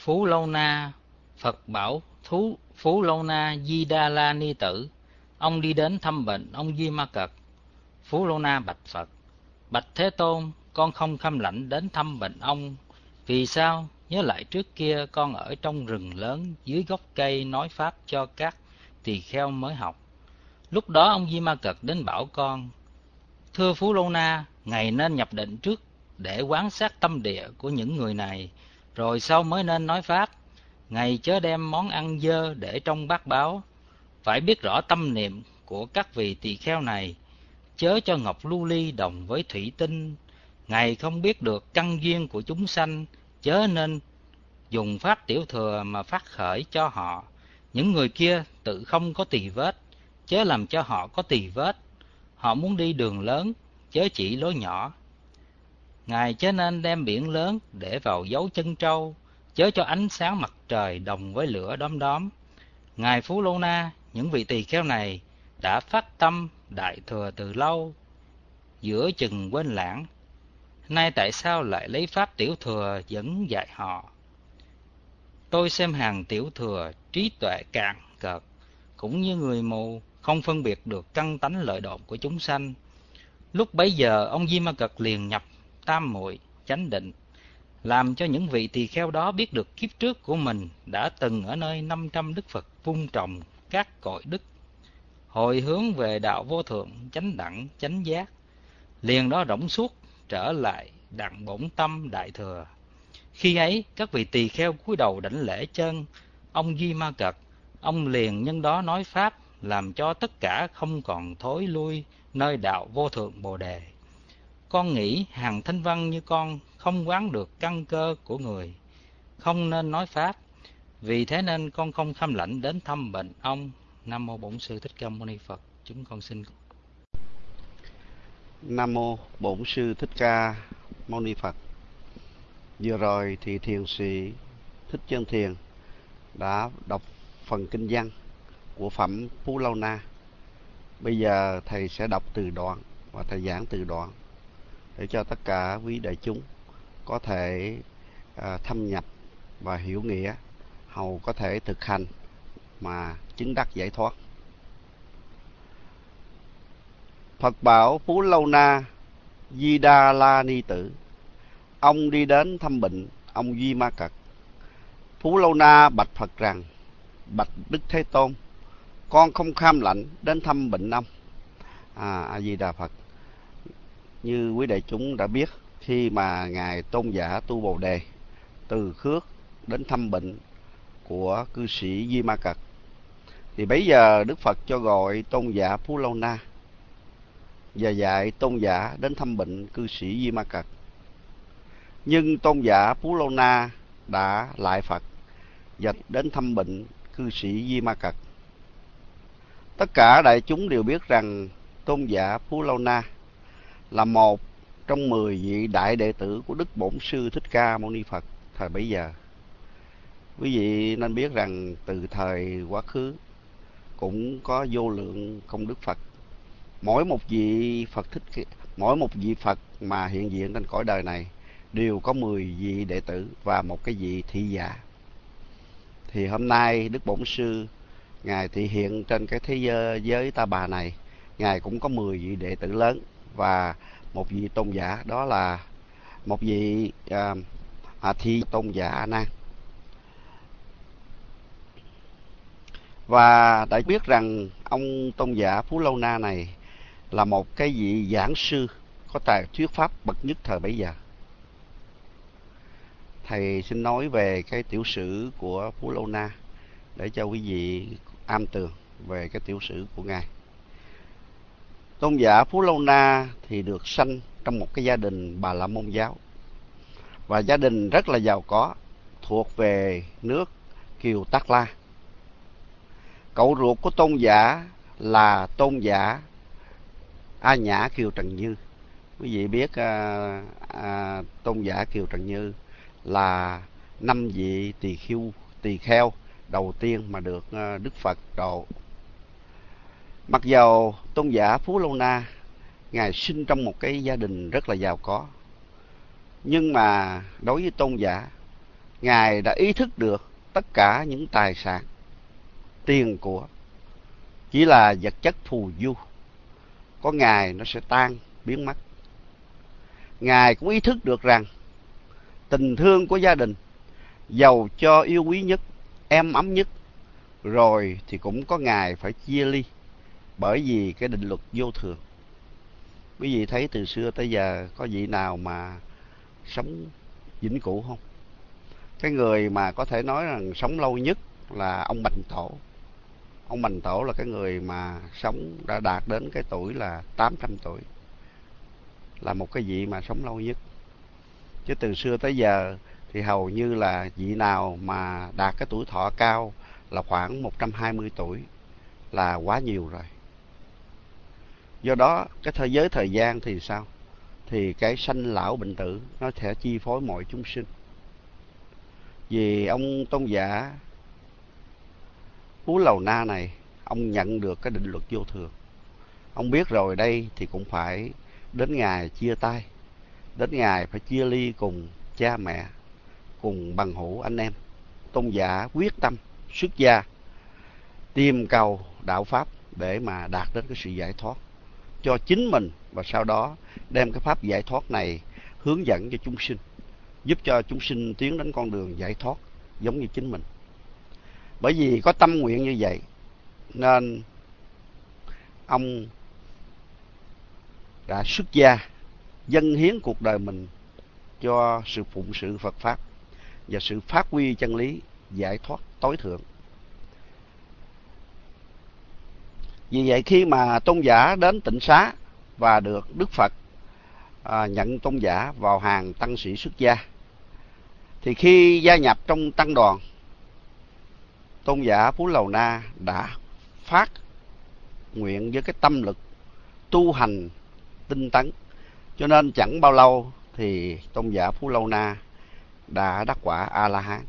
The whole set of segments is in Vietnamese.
Phú Lâu Na. Phật bảo Phú Lâu Na Di Đà La Ni Tử, ông đi đến thăm bệnh ông Di Ma Cật. Phú Lâu Na bạch Phật: Bạch Thế Tôn, con không khâm lãnh đến thăm bệnh ông. Vì sao? Nhớ lại trước kia con ở trong rừng lớn dưới gốc cây nói pháp cho các tỳ kheo mới học. Lúc đó ông Di Ma Cật đến bảo con: Thưa Phú Lâu Na, ngài nên nhập định trước để quan sát tâm địa của những người này, rồi sau mới nên nói pháp. Ngài chớ đem món ăn dơ để trong bát báo. Phải biết rõ tâm niệm của các vị tỳ kheo này, chớ cho ngọc lưu ly đồng với thủy tinh. Ngài không biết được căn duyên của chúng sanh, chớ nên dùng pháp tiểu thừa mà phát khởi cho họ. Những người kia tự không có tỳ vết, chớ làm cho họ có tỳ vết. Họ muốn đi đường lớn, chớ chỉ lối nhỏ. Ngài chớ nên đem biển lớn để vào dấu chân trâu, chớ cho ánh sáng mặt trời đồng với lửa đom đóm. Ngài Phú Lô Na, những vị tỳ kheo này đã phát tâm đại thừa từ lâu, giữa chừng quên lãng. Nay tại sao lại lấy pháp tiểu thừa dẫn dạy họ? Tôi xem hàng tiểu thừa trí tuệ cạn cợt, cũng như người mù, không phân biệt được căn tánh lợi độn của chúng sanh. Lúc bấy giờ ông Di Ma Cật liền nhập tam muội chánh định, làm cho những vị tỳ kheo đó biết được kiếp trước của mình đã từng ở nơi 500 đức Phật vun trồng các cội đức, hồi hướng về đạo vô thượng chánh đẳng chánh giác. Liền đó rỗng suốt trở lại đặng bổn tâm đại thừa. Khi ấy các vị tỳ kheo cúi đầu đảnh lễ chân ông Di Ma Cật. Ông liền nhân đó nói pháp, làm cho tất cả không còn thối lui nơi đạo vô thượng Bồ Đề. Con nghĩ hàng thanh văn như con không quán được căn cơ của người, không nên nói pháp. Vì thế nên con không khâm lãnh đến thăm bệnh ông. Nam mô Bổn Sư Thích Ca Mâu Ni Phật. Chúng con xin. Nam mô Bổn Sư Thích Ca Mâu Ni Phật. Vừa rồi thì thiền sĩ Thích Chân Thiền đã đọc phần kinh văn của phẩm Phú Lâu Na. Bây giờ thầy sẽ đọc từ đoạn và thầy giảng từ đoạn để cho tất cả quý đại chúng có thể thâm nhập và hiểu nghĩa, hầu có thể thực hành mà chứng đắc giải thoát. Phật bảo Phú Lâu Na Di Đà La Ni Tử, ông đi đến thăm bệnh ông Di Ma Cật. Phú Lâu Na bạch Phật rằng: Bạch Đức Thế Tôn, con không kham lãnh đến thăm bệnh ông. A Di Đà Phật. Như quý đại chúng đã biết, khi mà ngài tôn giả Tu Bồ Đề từ Khước đến thăm bệnh của cư sĩ Di Ma Cật, thì bấy giờ Đức Phật cho gọi tôn giả Phú Lâu Na và dạy tôn giả đến thăm bệnh cư sĩ Di Ma Cật. Nhưng tôn giả Phú Lâu Na đã lại Phật và đến thăm bệnh cư sĩ Di Ma Cật. Tất cả đại chúng đều biết rằng tôn giả Phú Lâu Na là một trong 10 vị đại đệ tử của Đức Bổn Sư Thích Ca Mâu Ni Phật thời bấy giờ. Quý vị nên biết rằng từ thời quá khứ cũng có vô lượng công đức Phật. Mỗi một vị Phật mà hiện diện trên cõi đời này đều có 10 vị đệ tử và một cái vị thị giả. Thì hôm nay Đức Bổn Sư ngài thị hiện trên cái thế giới Ta Bà này, ngài cũng có 10 vị đệ tử lớn và một vị tôn giả, đó là một vị thị tôn giả A Nan. Và đã biết rằng ông tôn giả Phú Lâu Na này là một cái vị giảng sư có tài thuyết pháp bậc nhất thời bấy giờ. Thầy xin nói về cái tiểu sử của Phú Lâu Na để cho quý vị am tường về cái tiểu sử của ngài. Tôn giả Phú Lâu Na thì được sanh trong một cái gia đình Bà La Môn giáo, và gia đình rất là giàu có, thuộc về nước Kiều Tát La. Cậu ruột của tôn giả là tôn giả A Nhã Kiều Trần Như. Quý vị biết tôn giả Kiều Trần Như là 5 vị tỳ kheo đầu tiên mà được Đức Phật độ. Mặc dầu tôn giả Phú Lâu Na ngài sinh trong một cái gia đình rất là giàu có, nhưng mà đối với tôn giả Ngài đã ý thức được tất cả những tài sản, tiền của chỉ là vật chất phù du, có ngày nó sẽ tan, biến mất. Ngài cũng ý thức được rằng tình thương của gia đình, giàu cho yêu quý nhất, êm ấm nhất, rồi thì cũng có ngày phải chia ly, bởi vì cái định luật vô thường. Quý vị thấy từ xưa tới giờ có vị nào mà sống vĩnh cửu không? Cái người mà có thể nói rằng sống lâu nhất là ông Bành Tổ. Ông Bành Tổ là cái người mà sống đã đạt đến cái tuổi là 800 tuổi, là một cái vị mà sống lâu nhất. Chứ từ xưa tới giờ thì hầu như là vị nào mà đạt cái tuổi thọ cao là khoảng 120 tuổi là quá nhiều rồi. Do đó cái thế giới thời gian thì sao? Thì cái sanh lão bệnh tử nó sẽ chi phối mọi chúng sinh. Vì ông tôn giả Phú Lầu Na này, ông nhận được cái định luật vô thường. Ông biết rồi đây thì cũng phải đến ngày chia tay, đến ngày phải chia ly cùng cha mẹ, cùng bằng hữu anh em. Tôn giả quyết tâm xuất gia tìm cầu đạo pháp để mà đạt đến cái sự giải thoát cho chính mình, và sau đó đem cái pháp giải thoát này hướng dẫn cho chúng sinh, giúp cho chúng sinh tiến đến con đường giải thoát giống như chính mình. Bởi vì có tâm nguyện như vậy nên ông đã xuất gia, dâng hiến cuộc đời mình cho sự phụng sự Phật pháp và sự phát huy chân lý giải thoát tối thượng. Vì vậy khi mà tôn giả đến Tịnh Xá và được Đức Phật nhận tôn giả vào hàng tăng sĩ xuất gia, thì khi gia nhập trong tăng đoàn, tôn giả Phú Lầu Na đã phát nguyện với cái tâm lực tu hành tinh tấn, cho nên chẳng bao lâu thì tôn giả Phú Lầu Na đã đắc quả A-la-hán.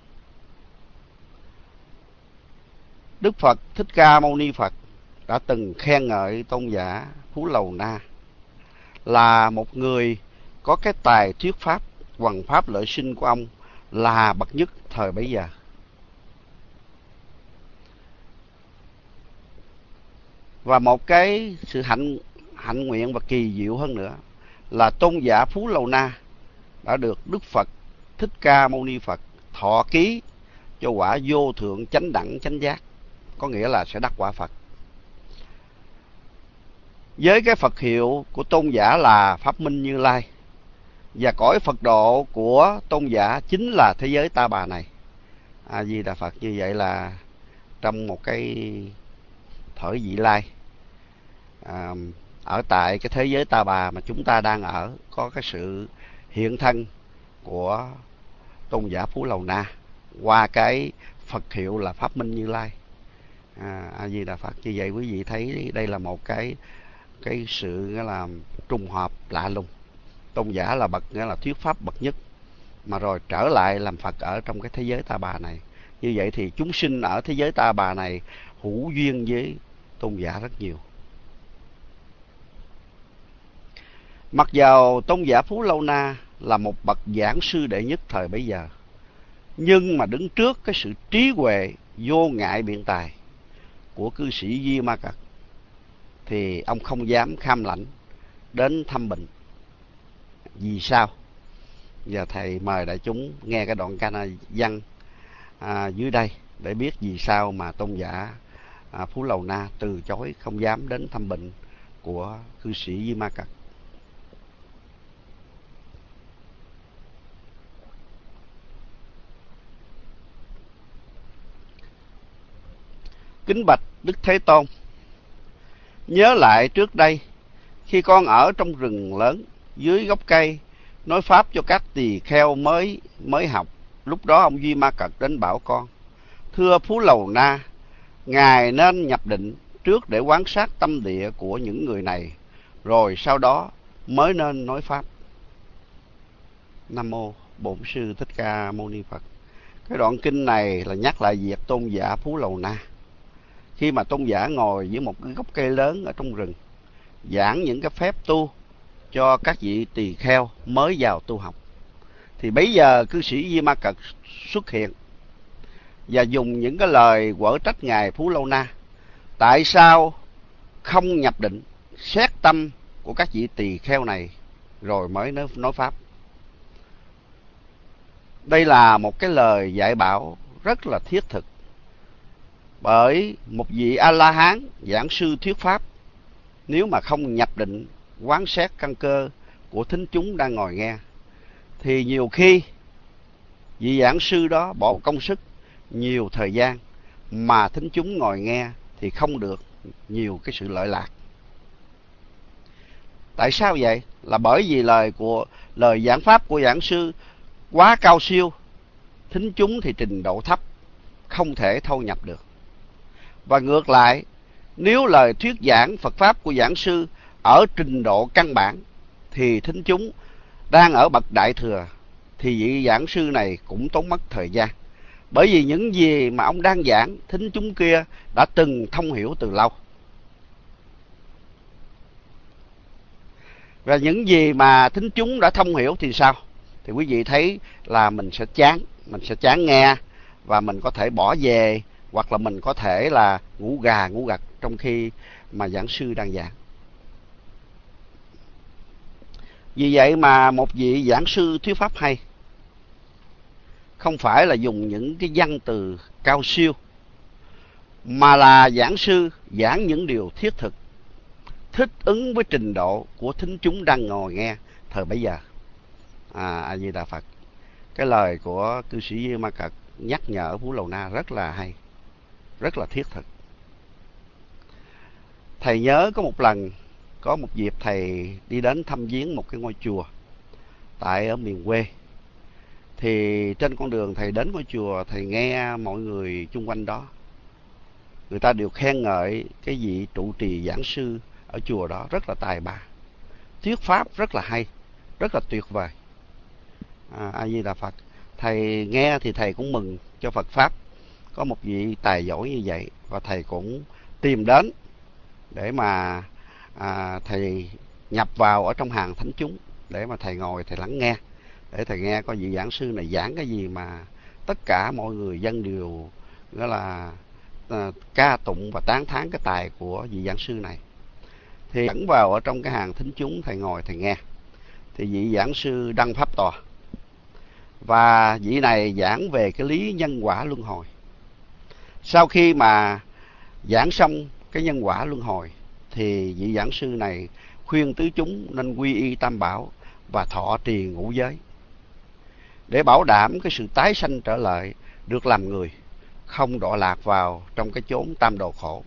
Đức Phật Thích Ca Mâu Ni Phật đã từng khen ngợi tôn giả Phú Lầu Na là một người có cái tài thuyết pháp, hoằng pháp lợi sinh của ông là bậc nhất thời bấy giờ. Và một cái sự hạnh nguyện và kỳ diệu hơn nữa là tôn giả Phú Lầu Na đã được Đức Phật Thích Ca Mâu Ni Phật thọ ký cho quả vô thượng chánh đẳng chánh giác, có nghĩa là sẽ đắc quả Phật. Với cái Phật hiệu của tôn giả là Pháp Minh Như Lai, và cõi Phật độ của tôn giả chính là thế giới Ta Bà này. A Di Đà Phật. Như vậy là trong một cái thời vị lai, ở tại cái thế giới Ta Bà mà chúng ta đang ở, có cái sự hiện thân của tôn giả Phú Lầu Na qua cái Phật hiệu là Pháp Minh Như Lai. A Di Đà Phật. Như vậy quý vị thấy đây là một cái sự nghĩa là trùng hợp lạ lùng. Tôn giả là bậc nghĩa là thuyết pháp bậc nhất, mà rồi trở lại làm Phật ở trong cái thế giới Ta Bà này. Như vậy thì chúng sinh ở thế giới Ta Bà này hữu duyên với tôn giả rất nhiều. Mặc dầu tôn giả Phú Lâu Na là một bậc giảng sư đệ nhất thời bấy giờ, nhưng mà đứng trước cái sự trí huệ vô ngại biện tài của cư sĩ Di Ma Cật thì ông không dám kham lãnh đến thăm bệnh. Vì sao? Giờ thầy mời đại chúng nghe cái đoạn ca văn dưới đây để biết vì sao mà tôn giả Phú Lầu Na từ chối, không dám đến thăm bệnh của cư sĩ Di Ma Cật. Kính bạch Đức Thế Tôn, nhớ lại trước đây khi con ở trong rừng lớn dưới gốc cây nói pháp cho các tỳ kheo mới học, lúc đó ông Di Ma Cật đến bảo con: thưa Phú Lầu Na, ngài nên nhập định trước để quan sát tâm địa của những người này, rồi sau đó mới nên nói pháp. Nam mô Bổn Sư Thích Ca Mâu Ni Phật. Cái đoạn kinh này là nhắc lại việc tôn giả Phú Lầu Na khi mà tôn giả ngồi dưới một cái gốc cây lớn ở trong rừng, giảng những cái phép tu cho các vị tỳ kheo mới vào tu học. Thì bấy giờ cư sĩ Di Ma Cật xuất hiện và dùng những cái lời quở trách ngài Phú Lâu Na. Tại sao không nhập định xét tâm của các vị tỳ kheo này rồi mới nói pháp? Đây là một cái lời dạy bảo rất là thiết thực, bởi một vị A-la-hán giảng sư thuyết pháp, nếu mà không nhập định quán xét căn cơ của thính chúng đang ngồi nghe, thì nhiều khi vị giảng sư đó bỏ công sức nhiều thời gian mà thính chúng ngồi nghe thì không được nhiều cái sự lợi lạc. Tại sao vậy? Là bởi vì lời giảng pháp của giảng sư quá cao siêu, thính chúng thì trình độ thấp, không thể thâu nhập được. Và ngược lại, nếu lời thuyết giảng Phật pháp của giảng sư ở trình độ căn bản thì thính chúng đang ở bậc đại thừa, thì vị giảng sư này cũng tốn mất thời gian. Bởi vì những gì mà ông đang giảng, thính chúng kia đã từng thông hiểu từ lâu. Và những gì mà thính chúng đã thông hiểu thì sao? Thì quý vị thấy là mình sẽ chán nghe, và mình có thể bỏ về, hoặc là mình có thể là ngủ gà ngủ gật trong khi mà giảng sư đang giảng. Vì vậy mà một vị giảng sư thuyết pháp hay không phải là dùng những cái văn từ cao siêu, mà là giảng sư giảng những điều thiết thực, thích ứng với trình độ của thính chúng đang ngồi nghe thời bấy giờ. A Di Đà Phật. Cái lời của cư sĩ Di Ma Cật nhắc nhở Phú Lầu Na rất là hay, rất là thiết thực. Thầy nhớ có một lần, có một dịp thầy đi đến thăm viếng một cái ngôi chùa tại ở miền quê. Thì trên con đường thầy đến ngôi chùa, thầy nghe mọi người chung quanh đó, người ta đều khen ngợi cái vị trụ trì giảng sư ở chùa đó rất là tài ba, thuyết pháp rất là hay, rất là tuyệt vời. A Di Đà Phật. Thầy nghe thì thầy cũng mừng cho Phật pháp có một vị tài giỏi như vậy, và thầy cũng tìm đến để mà thầy nhập vào ở trong hàng thánh chúng, để mà thầy ngồi thầy lắng nghe, để thầy nghe có vị giảng sư này giảng cái gì mà tất cả mọi người dân đều gọi là ca tụng và tán thán cái tài của vị giảng sư này. Thì dẫn vào ở trong cái hàng thính chúng, thầy ngồi thầy nghe. Thì vị giảng sư đăng pháp tòa, và vị này giảng về cái lý nhân quả luân hồi. Sau khi mà giảng xong cái nhân quả luân hồi, thì vị giảng sư này khuyên tứ chúng nên quy y tam bảo và thọ trì ngũ giới, để bảo đảm cái sự tái sanh trở lại được làm người, không đọa lạc vào trong cái chốn tam đồ khổ.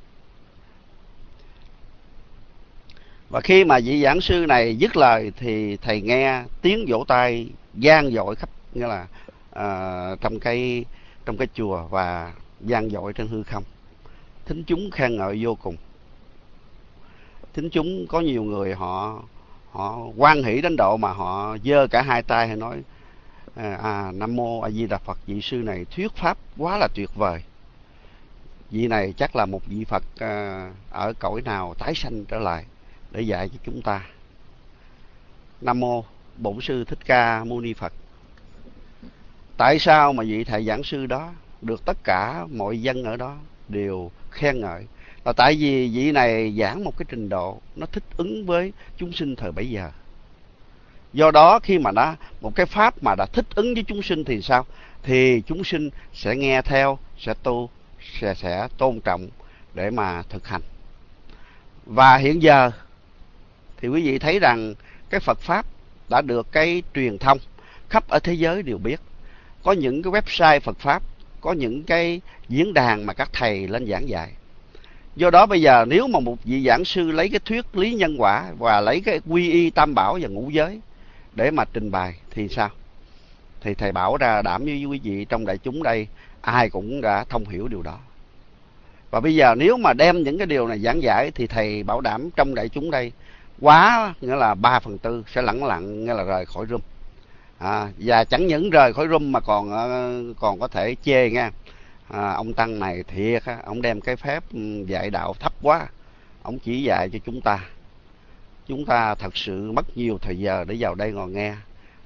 Và khi mà vị giảng sư này dứt lời thì thầy nghe tiếng vỗ tay vang dội khắp, nghĩa là trong cái chùa và vang dội trên hư không. Thính chúng khen ngợi vô cùng. Thính chúng có nhiều người họ hoan hỷ đến độ mà họ giơ cả hai tay, hay nói Nam Mô A Di Đà Phật, vị sư này thuyết pháp quá là tuyệt vời. Vị này chắc là một vị Phật ở cõi nào tái sanh trở lại để dạy cho chúng ta. Nam Mô Bổn Sư Thích Ca Mâu Ni Phật. Tại sao mà vị thầy giảng sư đó được tất cả mọi dân ở đó đều khen ngợi? Là tại vì vị này giảng một cái trình độ nó thích ứng với chúng sinh thời bấy giờ. Do đó khi mà một cái pháp mà đã thích ứng với chúng sinh thì sao? Thì chúng sinh sẽ nghe theo, sẽ tu, sẽ tôn trọng để mà thực hành. Và hiện giờ thì quý vị thấy rằng cái Phật pháp đã được cái truyền thông khắp ở thế giới đều biết. Có những cái website Phật pháp, có những cái diễn đàn mà các thầy lên giảng dạy. Do đó bây giờ nếu mà một vị giảng sư lấy cái thuyết lý nhân quả và lấy cái quy y tam bảo và ngũ giới để mà trình bày thì sao? Thì thầy bảo ra đảm với quý vị trong đại chúng đây, ai cũng đã thông hiểu điều đó. Và bây giờ nếu mà đem những cái điều này giảng giải thì thầy bảo đảm trong đại chúng đây quá, nghĩa là 3/4 sẽ lẳng lặng, nghĩa là rời khỏi room. Và chẳng những rời khỏi room mà còn có thể chê nha. Ông tăng này thiệt á, ông đem cái phép dạy đạo thấp quá, ông chỉ dạy cho chúng ta thật sự mất nhiều thời giờ để vào đây ngồi nghe,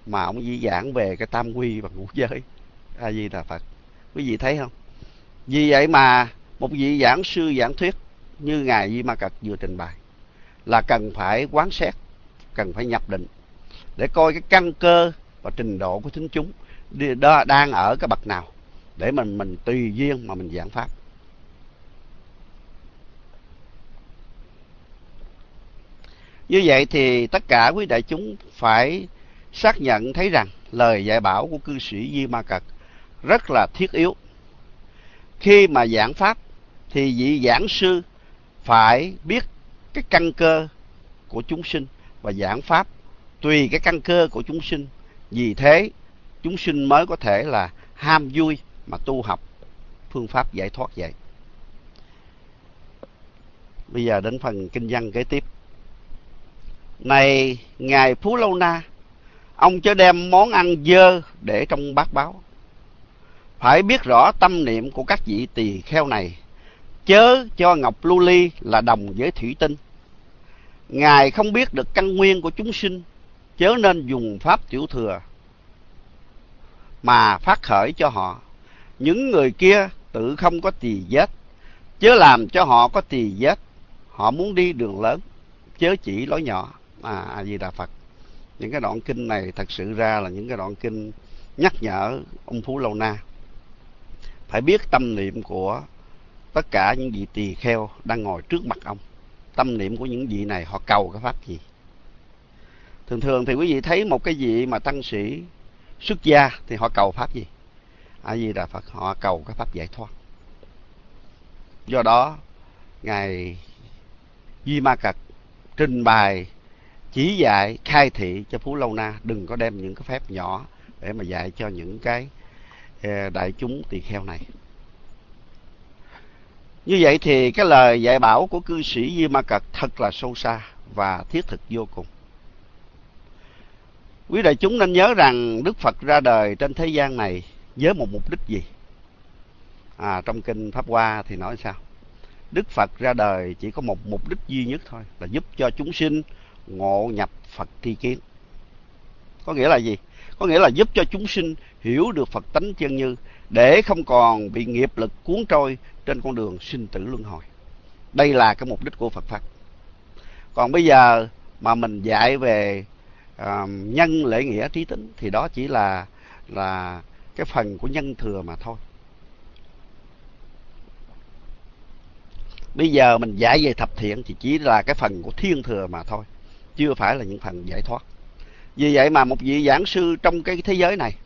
mà ông chỉ giảng về cái tam quy và ngũ giới. A Di Đà Phật. Quý vị thấy không? Vì vậy mà một vị giảng sư giảng thuyết như ngài Di Ma Cật vừa trình bày là cần phải quán xét, cần phải nhập định để coi cái căn cơ và trình độ của thính chúng đang ở cái bậc nào, để mình tùy duyên mà mình giảng pháp. Như vậy thì tất cả quý đại chúng phải xác nhận thấy rằng lời dạy bảo của cư sĩ Di Ma Cật rất là thiết yếu. Khi mà giảng pháp thì vị giảng sư phải biết cái căn cơ của chúng sinh và giảng pháp tùy cái căn cơ của chúng sinh. Vì thế chúng sinh mới có thể là ham vui mà tu học phương pháp giải thoát vậy. Bây giờ đến phần kinh văn kế tiếp. Này ngài Phú Lâu Na, ông chớ đem món ăn dơ để trong bát báo. Phải biết rõ tâm niệm của các vị tỳ kheo này, chớ cho ngọc lưu ly là đồng với thủy tinh. Ngài không biết được căn nguyên của chúng sinh, chớ nên dùng pháp tiểu thừa mà phát khởi cho họ. Những người kia tự không có tỳ vết, chớ làm cho họ có tỳ vết. Họ muốn đi đường lớn, chớ chỉ lối nhỏ. A Di Đà Phật. Những cái đoạn kinh này thật sự ra là những cái đoạn kinh nhắc nhở ông Phú Lâu Na phải biết tâm niệm của tất cả những vị tỳ kheo đang ngồi trước mặt ông. Tâm niệm của những vị này họ cầu cái pháp gì? Thường thường thì quý vị thấy một cái vị mà tăng sĩ xuất gia thì họ cầu pháp gì? A Di Đà Phật, họ cầu cái pháp giải thoát. Do đó ngài Di Ma Cật trình bày chỉ dạy khai thị cho Phú Lâu Na đừng có đem những cái phép nhỏ để mà dạy cho những cái đại chúng tỳ kheo này. Như vậy thì cái lời dạy bảo của cư sĩ Di Ma Cật thật là sâu xa và thiết thực vô cùng. Quý đại chúng nên nhớ rằng Đức Phật ra đời trên thế gian này với một mục đích gì? Trong kinh Pháp Hoa thì nói sao? Đức Phật ra đời chỉ có một mục đích duy nhất thôi, là giúp cho chúng sinh ngộ nhập Phật tri kiến. Có nghĩa là gì? Có nghĩa là giúp cho chúng sinh hiểu được Phật tánh chân như, để không còn bị nghiệp lực cuốn trôi trên con đường sinh tử luân hồi. Đây là cái mục đích của Phật Pháp. Còn bây giờ mà mình dạy về nhân lễ nghĩa trí tính thì đó chỉ là cái phần của nhân thừa mà thôi. Bây giờ mình dạy về thập thiện thì chỉ là cái phần của thiên thừa mà thôi, chưa phải là những phần giải thoát. Vì vậy mà một vị giảng sư trong cái thế giới này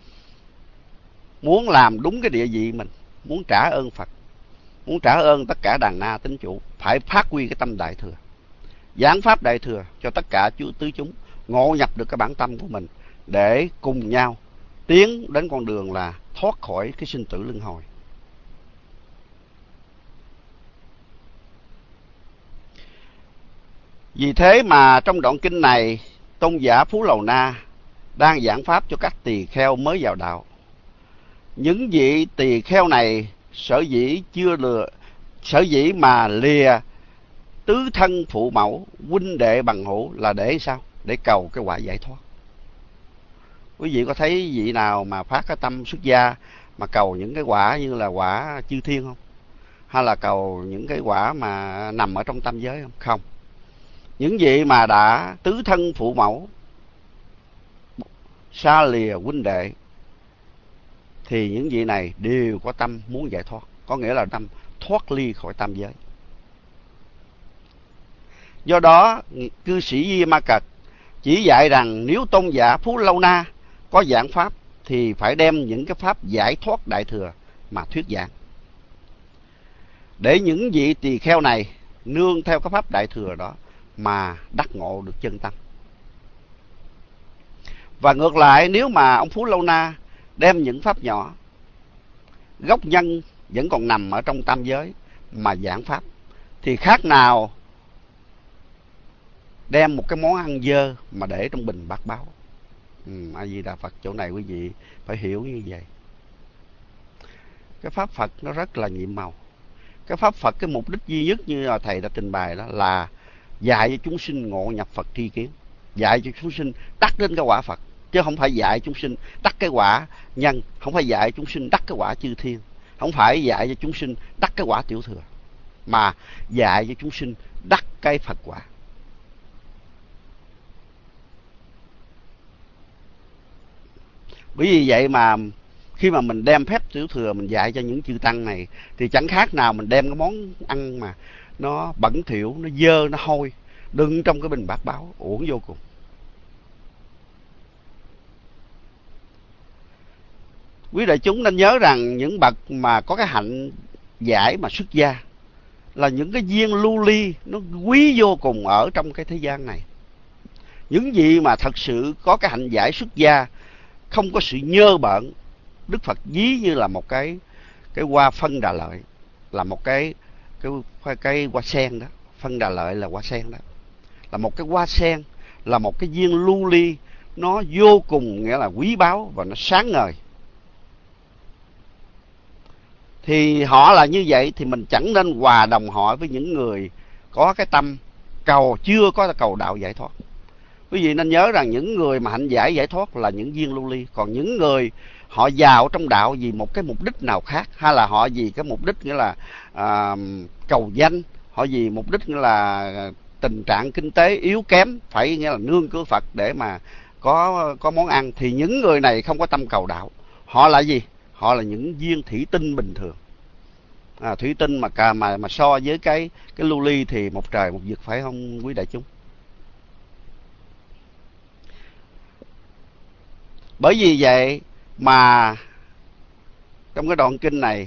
muốn làm đúng cái địa vị mình, muốn trả ơn Phật, muốn trả ơn tất cả đàn na tín chủ, phải phát huy cái tâm đại thừa, giảng pháp đại thừa cho tất cả tứ chúng ngộ nhập được cái bản tâm của mình, để cùng nhau tiến đến con đường là thoát khỏi cái sinh tử luân hồi. Vì thế mà trong đoạn kinh này, tôn giả Phú Lầu Na đang giảng pháp cho các tỳ kheo mới vào đạo. Những vị tỳ kheo này sở dĩ mà lìa tứ thân phụ mẫu, huynh đệ bằng hữu là để sao? Để cầu cái quả giải thoát. Quý vị có thấy vị nào mà phát cái tâm xuất gia mà cầu những cái quả như là quả chư thiên không? Hay là cầu những cái quả mà nằm ở trong tam giới không? Không. Những vị mà đã tứ thân phụ mẫu, xa lìa huynh đệ, thì những vị này đều có tâm muốn giải thoát, có nghĩa là tâm thoát ly khỏi tam giới. Do đó cư sĩ Di Ma Cật chỉ dạy rằng nếu tôn giả Phú Lâu Na có giảng pháp thì phải đem những cái pháp giải thoát đại thừa mà thuyết giảng, để những vị tỳ kheo này nương theo cái pháp đại thừa đó mà đắc ngộ được chân tâm. Và ngược lại, nếu mà ông Phú Lâu Na đem những pháp nhỏ, gốc nhân vẫn còn nằm ở trong tam giới mà giảng pháp, thì khác nào đem một cái món ăn dơ mà để trong bình bát báo. A Di Đà Phật, chỗ này quý vị phải hiểu như vậy. Cái pháp Phật nó rất là nhiệm màu. Cái pháp Phật, cái mục đích duy nhất như là thầy đã trình bày đó là dạy cho chúng sinh ngộ nhập Phật tri kiến, dạy cho chúng sinh đắc đến cái quả Phật. chứ không phải dạy chúng sinh đắc cái quả nhân, không phải dạy chúng sinh đắc cái quả chư thiên, không phải dạy cho chúng sinh đắc cái quả tiểu thừa, mà dạy cho chúng sinh đắc cái Phật quả. Bởi vì vậy mà khi mà mình đem phép tiểu thừa mình dạy cho những chư tăng này thì chẳng khác nào mình đem cái món ăn mà nó bẩn thỉu, nó dơ, nó hôi đựng trong cái bình bát báo, uổng vô cùng. Quý đại chúng nên nhớ rằng những bậc mà có cái hạnh giải mà xuất gia là những cái viên lưu ly nó quý vô cùng ở trong cái thế gian này. Những gì mà thật sự có cái hạnh giải xuất gia, không có sự nhơ bợn, Đức Phật ví như là một cái hoa phân đà lợi, là một cái hoa sen đó. Phân đà lợi là hoa sen đó, là một cái hoa sen, là một cái viên lưu ly, nó vô cùng nghĩa là quý báu và nó sáng ngời. Thì họ là như vậy thì mình chẳng nên hòa đồng họ với những người có cái tâm chưa có cầu đạo giải thoát. Quý vị nên nhớ rằng những người mà hạnh giải thoát là những viên lưu ly. Còn những người họ vào trong đạo vì một cái mục đích nào khác, hay là họ vì cái mục đích nghĩa là cầu danh, họ vì mục đích nghĩa là tình trạng kinh tế yếu kém, phải nghĩa là nương cửa Phật để mà có món ăn, thì những người này không có tâm cầu đạo. Họ là gì? Họ là những viên thủy tinh bình thường. Thủy tinh mà so với cái lưu ly thì một trời một vực, phải không quý đại chúng? Bởi vì vậy mà trong cái đoạn kinh này,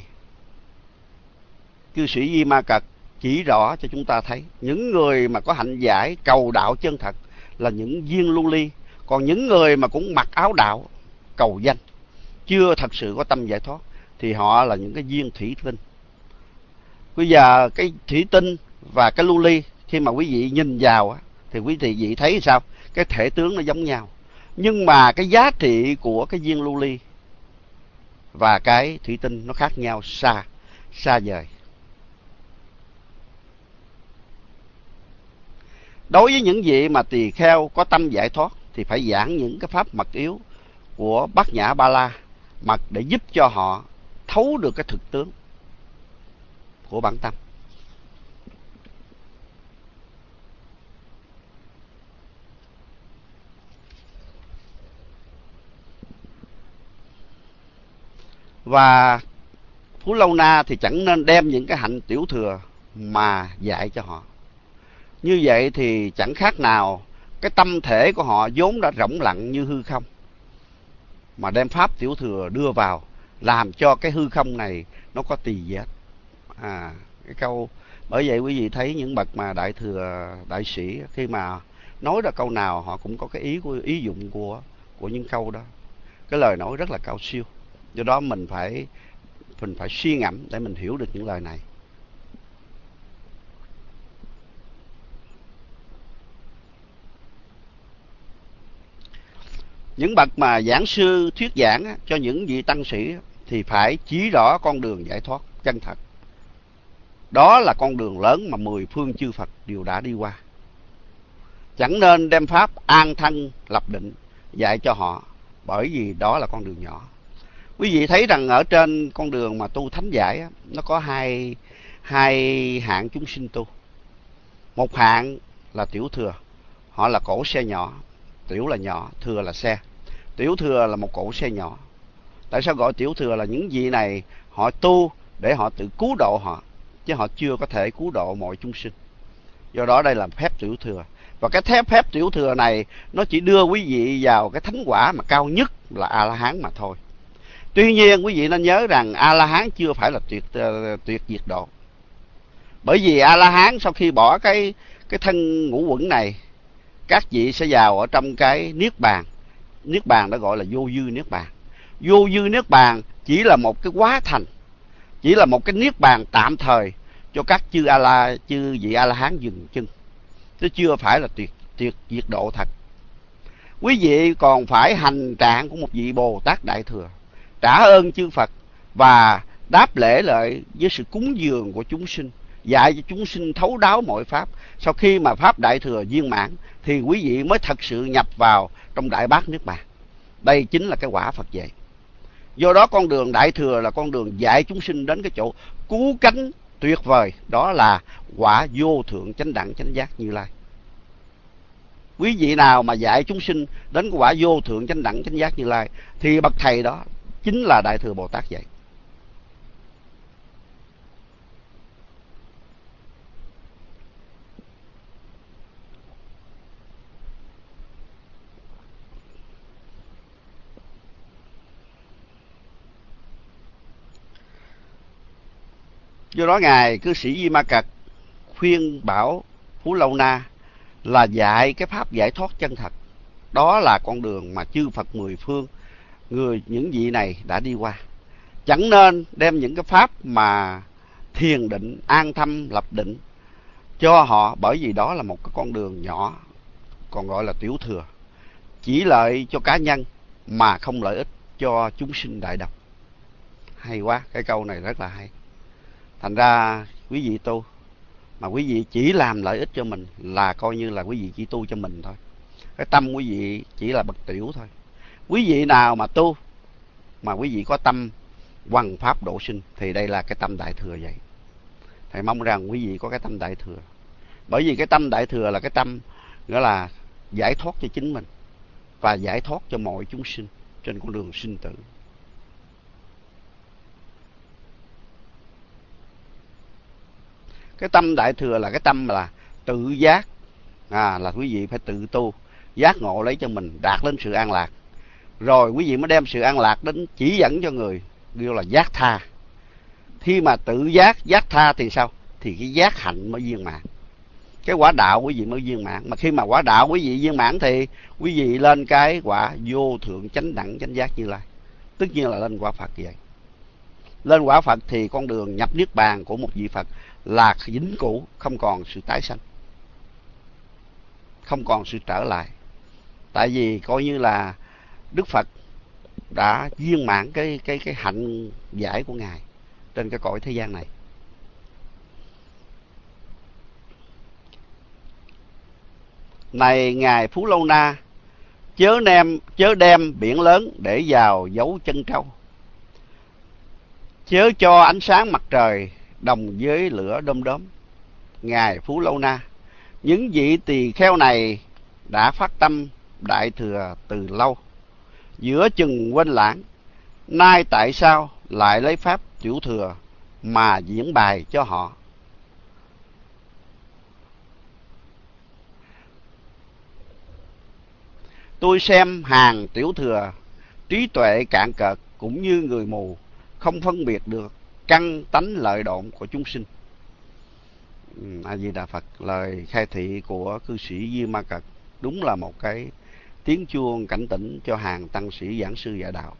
cư sĩ Di Ma Cật chỉ rõ cho chúng ta thấy những người mà có hạnh giải cầu đạo chân thật là những viên lưu ly. Còn những người mà cũng mặc áo đạo cầu danh, chưa thật sự có tâm giải thoát, thì họ là những cái viên thủy tinh. Bây giờ cái thủy tinh và cái lưu ly, khi mà quý vị nhìn vào thì quý vị thấy sao? Cái thể tướng nó giống nhau, nhưng mà cái giá trị của cái viên lưu ly và cái thủy tinh nó khác nhau xa vời. Đối với những vị mà tỳ kheo có tâm giải thoát thì phải giảng những cái pháp mật yếu của Bát Nhã Ba La mật để giúp cho họ thấu được cái thực tướng của bản tâm. Và Phú Lâu Na thì chẳng nên đem những cái hạnh tiểu thừa mà dạy cho họ. Như vậy thì chẳng khác nào cái tâm thể của họ vốn đã rỗng lặng như hư không, mà đem pháp tiểu thừa đưa vào, làm cho cái hư không này nó có tỳ giác. Cái câu, bởi vậy quý vị thấy những bậc mà đại thừa đại sĩ khi mà nói ra câu nào họ cũng có cái ý dụng của những câu đó. Cái lời nói rất là cao siêu. Do đó mình phải suy ngẫm để mình hiểu được những lời này. Những bậc mà giảng sư thuyết giảng cho những vị tăng sĩ thì phải chỉ rõ con đường giải thoát chân thật. Đó là con đường lớn mà 10 phương chư Phật đều đã đi qua. Chẳng nên đem pháp an thân lập định dạy cho họ, bởi vì đó là con đường nhỏ. Quý vị thấy rằng ở trên con đường mà tu thánh giải nó có hai hạng chúng sinh tu. Một hạng là tiểu thừa, họ là cỗ xe nhỏ. Tiểu là nhỏ, thừa là xe. Tiểu thừa là một cỗ xe nhỏ. Tại sao gọi tiểu thừa? Là những vị này họ tu để họ tự cứu độ họ, chứ họ chưa có thể cứu độ mọi chúng sinh. Do đó đây là phép tiểu thừa. Và cái phép tiểu thừa này nó chỉ đưa quý vị vào cái thánh quả mà cao nhất là A-la-hán mà thôi. Tuy nhiên quý vị nên nhớ rằng A-la-hán chưa phải là tuyệt diệt độ. Bởi vì A-la-hán sau khi bỏ cái thân ngũ uẩn này, các vị sẽ vào ở trong cái niết bàn. Niết bàn đã gọi là vô dư niết bàn. Vô dư niết bàn chỉ là một cái quá thành, chỉ là một cái niết bàn tạm thời cho các chư vị A-la-hán dừng chân, chứ chưa phải là tuyệt diệt độ thật. Quý vị còn phải hành trạng của một vị Bồ Tát Đại Thừa, trả ơn chư Phật và đáp lễ lại với sự cúng dường của chúng sinh, dạy cho chúng sinh thấu đáo mọi pháp. Sau khi mà pháp Đại Thừa viên mãn thì quý vị mới thật sự nhập vào trong Đại Bát Niết Bàn. Đây chính là cái quả Phật dạy. Do đó con đường Đại Thừa là con đường dạy chúng sinh đến cái chỗ cứu cánh tuyệt vời, đó là quả vô thượng chánh đẳng chánh giác Như Lai. Quý vị nào mà dạy chúng sinh đến cái quả vô thượng chánh đẳng chánh giác Như Lai thì bậc thầy đó chính là Đại Thừa Bồ Tát dạy. Do đó Ngài cư sĩ Di Ma Cật khuyên bảo Phú Lâu Na là dạy cái pháp giải thoát chân thật. Đó là con đường mà chư Phật mười phương, những vị này đã đi qua. Chẳng nên đem những cái pháp mà thiền định, an tâm, lập định cho họ, bởi vì đó là một cái con đường nhỏ, còn gọi là tiểu thừa, chỉ lợi cho cá nhân mà không lợi ích cho chúng sinh đại đồng. Hay quá, cái câu này rất là hay. Thành ra quý vị tu mà quý vị chỉ làm lợi ích cho mình là coi như là quý vị chỉ tu cho mình thôi. Cái tâm quý vị chỉ là bậc tiểu thôi. Quý vị nào mà tu mà quý vị có tâm hoằng pháp độ sinh thì đây là cái tâm Đại Thừa vậy. Thầy mong rằng quý vị có cái tâm Đại Thừa. Bởi vì cái tâm Đại Thừa là cái tâm nghĩa là giải thoát cho chính mình và giải thoát cho mọi chúng sinh trên con đường sinh tử. Cái tâm Đại Thừa là cái tâm là tự giác, là quý vị phải tự tu, giác ngộ lấy cho mình, đạt đến sự an lạc. Rồi quý vị mới đem sự an lạc đến chỉ dẫn cho người, kêu là giác tha. Khi mà tự giác, giác tha thì sao? Thì cái giác hạnh mới viên mãn. Cái quả đạo quý vị mới viên mãn. Mà khi mà quả đạo quý vị viên mãn thì quý vị lên cái quả vô thượng chánh đẳng chánh giác Như Lai. Tất nhiên là lên quả Phật vậy. Lên quả Phật thì con đường nhập niết bàn của một vị Phật là vĩnh cửu, không còn sự tái sanh, không còn sự trở lại. Tại vì coi như là Đức Phật đã viên mãn cái hạnh giải của Ngài trên cái cõi thế gian này. Này Ngài Phú Lâu Na, chớ đem biển lớn để vào dấu chân trâu, chớ cho ánh sáng mặt trời đồng với lửa đom đóm. Ngài Phú Lâu Na, những vị tỳ kheo này đã phát tâm Đại Thừa từ lâu, giữa chừng quên lãng, nay tại sao lại lấy pháp tiểu thừa mà diễn bài cho họ? Tôi xem hàng tiểu thừa trí tuệ cạn cợt, cũng như người mù, không phân biệt được căn tánh lợi độn của chúng sinh. A Di Đà Phật. Lời khai thị của cư sĩ Di Ma Cật đúng là một cái tiếng chuông cảnh tỉnh cho hàng tăng sĩ giảng sư dạy đạo.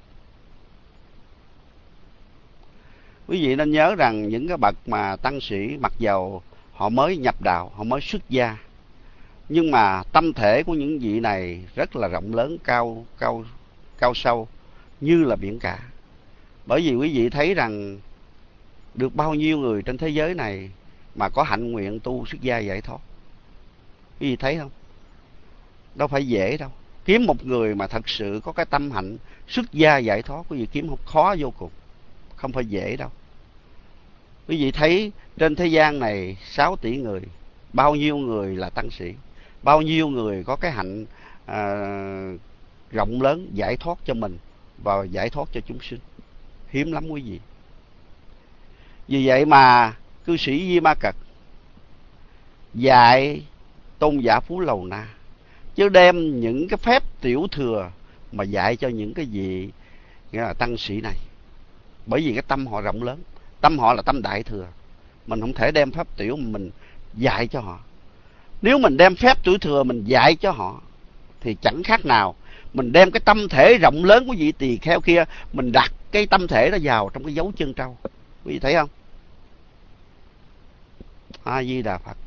Quý vị nên nhớ rằng những cái bậc mà tăng sĩ, mặc dầu họ mới nhập đạo, họ mới xuất gia, nhưng mà tâm thể của những vị này rất là rộng lớn, cao sâu như là biển cả. Bởi vì quý vị thấy rằng được bao nhiêu người trên thế giới này mà có hạnh nguyện tu xuất gia giải thoát. Quý vị thấy không? Đâu phải dễ đâu. Kiếm một người mà thật sự có cái tâm hạnh xuất gia giải thoát, quý vị kiếm khó vô cùng, không phải dễ đâu. Quý vị thấy trên thế gian này 6 tỷ người, bao nhiêu người là tăng sĩ, bao nhiêu người có cái hạnh rộng lớn giải thoát cho mình và giải thoát cho chúng sinh. Hiếm lắm quý vị. Vì vậy mà cư sĩ Di Ma Cật dạy tôn giả Phú Lầu Na, chứ đem những cái phép tiểu thừa mà dạy cho những cái vị nghĩa là tăng sĩ này. Bởi vì cái tâm họ rộng lớn, tâm họ là tâm Đại Thừa, mình không thể đem pháp tiểu mà mình dạy cho họ. Nếu mình đem phép tiểu thừa mình dạy cho họ thì chẳng khác nào mình đem cái tâm thể rộng lớn của vị tỳ kheo kia, mình đặt cái tâm thể đó vào trong cái dấu chân trâu. Quý vị thấy không? A Di Đà Phật.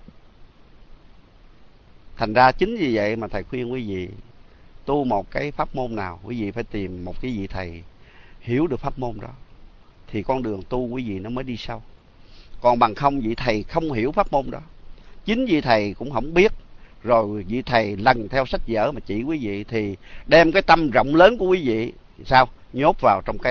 Thành ra chính vì vậy mà thầy khuyên quý vị tu một cái pháp môn nào, quý vị phải tìm một cái vị thầy hiểu được pháp môn đó, thì con đường tu quý vị nó mới đi sâu. Còn bằng không vị thầy không hiểu pháp môn đó, chính vị thầy cũng không biết rồi vị thầy lần theo sách vở mà chỉ quý vị, thì đem cái tâm rộng lớn của quý vị sao nhốt vào trong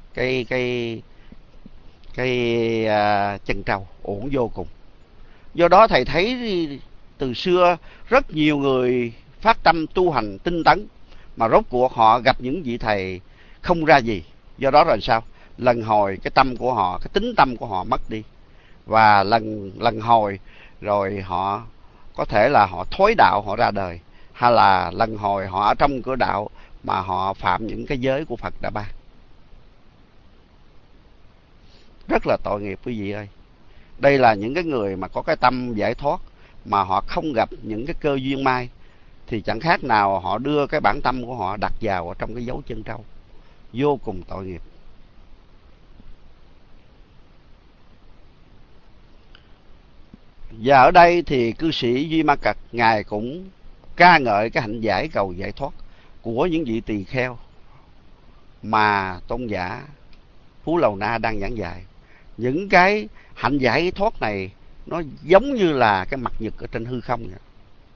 cái chân trâu, uổng vô cùng. Do đó thầy thấy từ xưa rất nhiều người phát tâm tu hành tinh tấn mà rốt cuộc họ gặp những vị thầy không ra gì. Do đó rồi sao? Lần hồi cái tâm của họ, cái tính tâm của họ mất đi, và lần hồi rồi họ có thể là họ thối đạo, họ ra đời, hay là lần hồi họ ở trong cửa đạo mà họ phạm những cái giới của Phật đã ban. Rất là tội nghiệp quý vị ơi. Đây là những cái người mà có cái tâm giải thoát mà họ không gặp những cái cơ duyên may, thì chẳng khác nào họ đưa cái bản tâm của họ đặt vào ở trong cái dấu chân trâu. Vô cùng tội nghiệp. Và ở đây thì cư sĩ Duy Ma Cật, ngài cũng ca ngợi cái hạnh giải cầu giải thoát của những vị tỳ kheo mà tôn giả Phú Lầu Na đang giảng dạy. Những cái hạnh giải thoát này nó giống như là cái mặt nhật ở trên hư không vậy.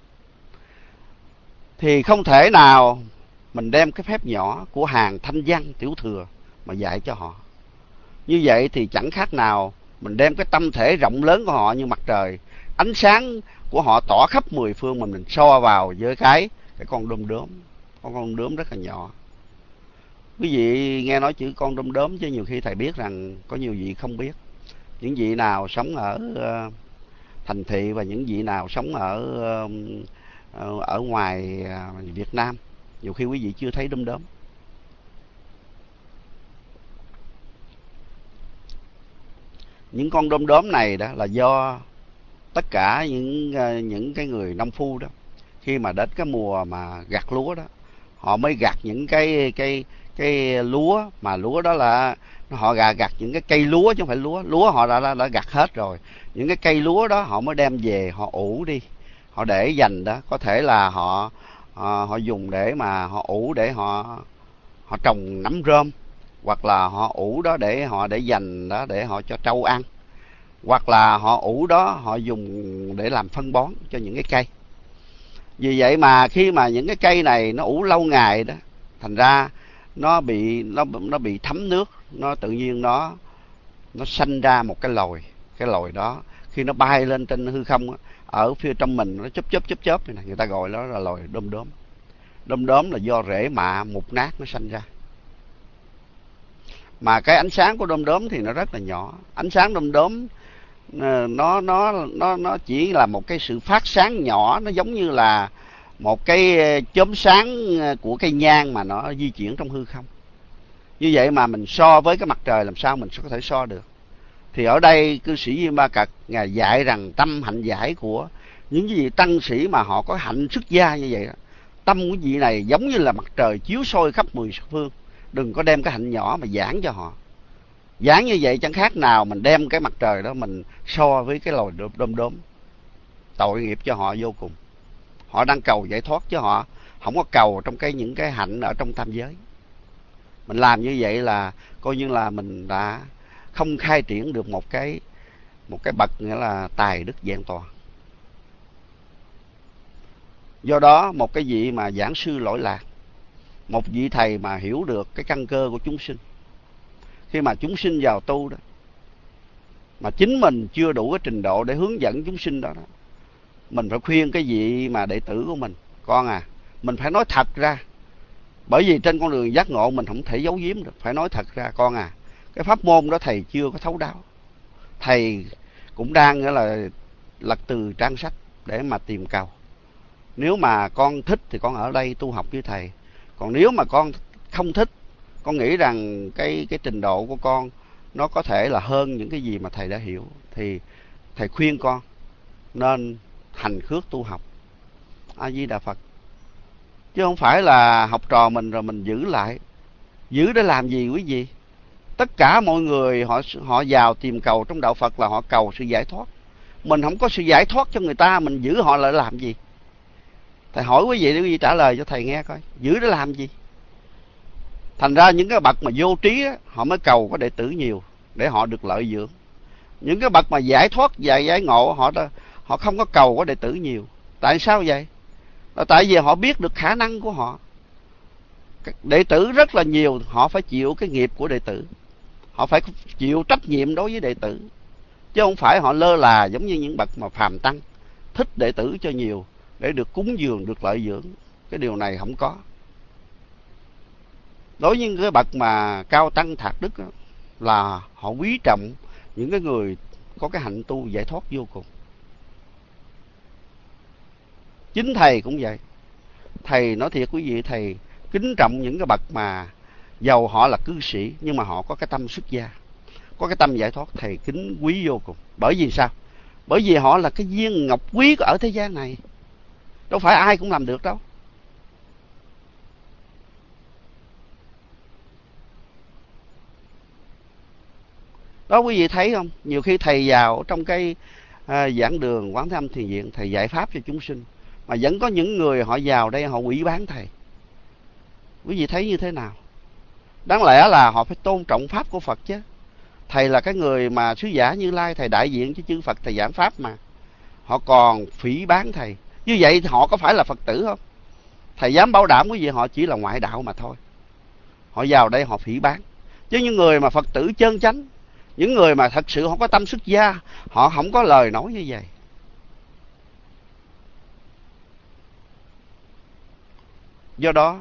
Thì không thể nào mình đem cái phép nhỏ của hàng thanh văn tiểu thừa mà dạy cho họ. Như vậy thì chẳng khác nào mình đem cái tâm thể rộng lớn của họ như mặt trời, ánh sáng của họ tỏ khắp mười phương, mà mình so vào với cái con đom đóm. Con đom đóm rất là nhỏ. Quý vị nghe nói chữ con đom đóm chứ nhiều khi thầy biết rằng có nhiều vị không biết. Những vị nào sống ở thành thị và những vị nào sống ở ngoài Việt Nam, nhiều khi quý vị chưa thấy đom đóm. Những con đom đóm này đó là do tất cả những cái người nông phu đó, khi mà đến cái mùa mà gặt lúa đó, họ mới gặt những cái lúa, mà lúa đó là họ gặt những cái cây lúa chứ không phải lúa họ đã gặt hết rồi. Những cái cây lúa đó họ mới đem về họ ủ đi, họ để dành đó. Có thể là họ dùng để mà họ ủ để họ trồng nấm rơm, hoặc là họ ủ đó để dành đó để họ cho trâu ăn, hoặc là họ ủ đó họ dùng để làm phân bón cho những cái cây. Vì vậy mà khi mà những cái cây này nó ủ lâu ngày đó, thành ra nó bị thấm nước, nó tự nhiên nó sanh ra một cái lồi. Cái lồi đó khi nó bay lên trên hư không đó, ở phía trong mình nó chớp này, người ta gọi nó là lồi đom đóm. Đom đóm là do rễ mạ mục nát nó sanh ra. Mà cái ánh sáng của đom đóm thì nó rất là nhỏ. Ánh sáng đom đóm nó chỉ là một cái sự phát sáng nhỏ, nó giống như là một cái chớm sáng của cây nhang mà nó di chuyển trong hư không. Như vậy mà mình so với cái mặt trời làm sao mình có thể so được. Thì ở đây cư sĩ Duy Ma Cật ngài dạy rằng tâm hạnh giải của những vị tăng sĩ mà họ có hạnh xuất gia như vậy đó, tâm của vị này giống như là mặt trời chiếu soi khắp mười phương. Đừng có đem cái hạnh nhỏ mà giảng cho họ. Giảng như vậy chẳng khác nào mình đem cái mặt trời đó mình so với cái lồi đom đóm. Tội nghiệp cho họ vô cùng. Họ đang cầu giải thoát chứ họ không có cầu trong những cái hạnh ở trong tam giới. Mình làm như vậy là coi như là mình đã không khai triển được một cái bậc nghĩa là tài đức vẹn toàn. Do đó một cái vị mà giảng sư lỗi lạc, một vị thầy mà hiểu được cái căn cơ của chúng sinh, khi mà chúng sinh vào tu đó mà chính mình chưa đủ cái trình độ để hướng dẫn chúng sinh đó, mình phải khuyên cái vị mà đệ tử của mình: con à, mình phải nói thật ra. Bởi vì trên con đường giác ngộ mình không thể giấu giếm được, phải nói thật ra. Con à, cái pháp môn đó thầy chưa có thấu đáo. Thầy cũng đang nghĩa là lật từ trang sách để mà tìm cầu. Nếu mà con thích thì con ở đây tu học với thầy. Còn nếu mà con không thích, con nghĩ rằng cái trình độ của con nó có thể là hơn những cái gì mà thầy đã hiểu, thì thầy khuyên con nên hành khước tu học. A Di Đà Phật. Chứ không phải là học trò mình rồi mình giữ lại. Giữ để làm gì quý vị? Tất cả mọi người họ vào tìm cầu trong đạo Phật là họ cầu sự giải thoát. Mình không có sự giải thoát cho người ta, mình giữ họ lại làm gì? Thầy hỏi quý vị để quý vị trả lời cho thầy nghe coi. Giữ để làm gì? Thành ra những cái bậc mà vô trí á, họ mới cầu có đệ tử nhiều để họ được lợi dưỡng. Những cái bậc mà giải thoát và giải ngộ họ không có cầu có đệ tử nhiều. Tại sao vậy? Là tại vì họ biết được khả năng của họ. Đệ tử rất là nhiều, họ phải chịu cái nghiệp của đệ tử. Họ phải chịu trách nhiệm đối với đệ tử. Chứ không phải họ lơ là giống như những bậc mà phàm tăng, thích đệ tử cho nhiều để được cúng dường, được lợi dưỡng. Cái điều này không có. Đối với những cái bậc mà cao tăng thạc đức đó, là họ quý trọng những cái người có cái hạnh tu giải thoát vô cùng. Chính thầy cũng vậy. Thầy nói thiệt quý vị, thầy kính trọng những cái bậc mà dầu họ là cư sĩ nhưng mà họ có cái tâm xuất gia, có cái tâm giải thoát, thầy kính quý vô cùng. Bởi vì sao? Bởi vì họ là cái viên ngọc quý ở thế gian này. Đâu phải ai cũng làm được đâu. Đó quý vị thấy không? Nhiều khi thầy vào trong cái giảng đường Quán Thế Âm Thiền Viện, thầy dạy pháp cho chúng sinh, mà vẫn có những người họ vào đây họ quỷ bán thầy. Quý vị thấy như thế nào? Đáng lẽ là họ phải tôn trọng pháp của Phật chứ. Thầy là cái người mà sứ giả Như Lai, thầy đại diện cho chư Phật, thầy giảng pháp mà. Họ còn phỉ bán thầy. Như vậy họ có phải là Phật tử không? Thầy dám bảo đảm quý vị họ chỉ là ngoại đạo mà thôi. Họ vào đây họ phỉ bán. Chứ những người mà Phật tử chân chánh, những người mà thật sự họ có tâm xuất gia, họ không có lời nói như vậy. Do đó,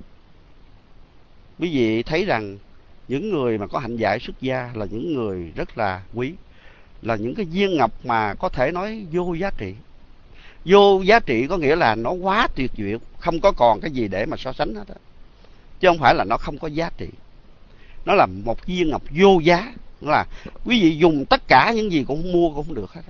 quý vị thấy rằng những người mà có hạnh giải xuất gia là những người rất là quý, là những cái viên ngọc mà có thể nói vô giá trị. Vô giá trị có nghĩa là nó quá tuyệt vời, không có còn cái gì để mà so sánh hết đó. Chứ không phải là nó không có giá trị. Nó là một viên ngọc vô giá. Nó là quý vị dùng tất cả những gì cũng không mua cũng không được hết.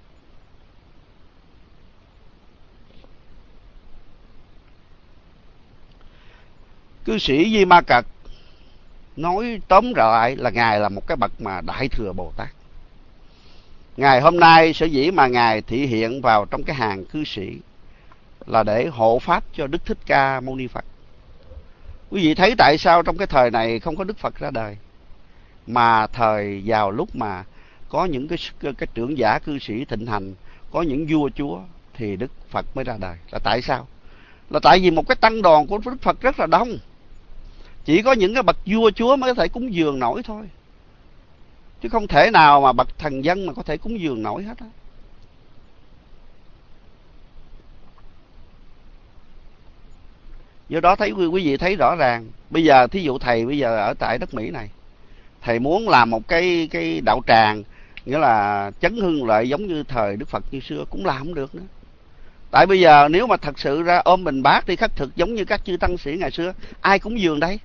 Cư sĩ Di Ma Cật nói tóm lại là Ngài là một cái bậc mà Đại Thừa Bồ Tát. Ngài hôm nay sở dĩ mà Ngài thị hiện vào trong cái hàng cư sĩ là để hộ pháp cho Đức Thích Ca Mâu Ni Phật. Quý vị thấy tại sao trong cái thời này không có Đức Phật ra đời, mà thời vào lúc mà có những cái trưởng giả cư sĩ thịnh hành, có những vua chúa thì Đức Phật mới ra đời. Là tại sao? Là tại vì một cái tăng đoàn của Đức Phật rất là đông. Chỉ có những cái bậc vua chúa mới có thể cúng dường nổi thôi. Chứ không thể nào mà bậc thần dân mà có thể cúng dường nổi hết á. Do đó thấy quý vị thấy rõ ràng. Bây giờ thí dụ thầy bây giờ ở tại đất Mỹ này, thầy muốn làm một cái đạo tràng, nghĩa là chấn hưng lại giống như thời Đức Phật như xưa, cũng làm không được nữa. Tại bây giờ nếu mà thật sự ra ôm bình bát đi khất thực giống như các chư tăng sĩ ngày xưa, ai cúng dường đấy?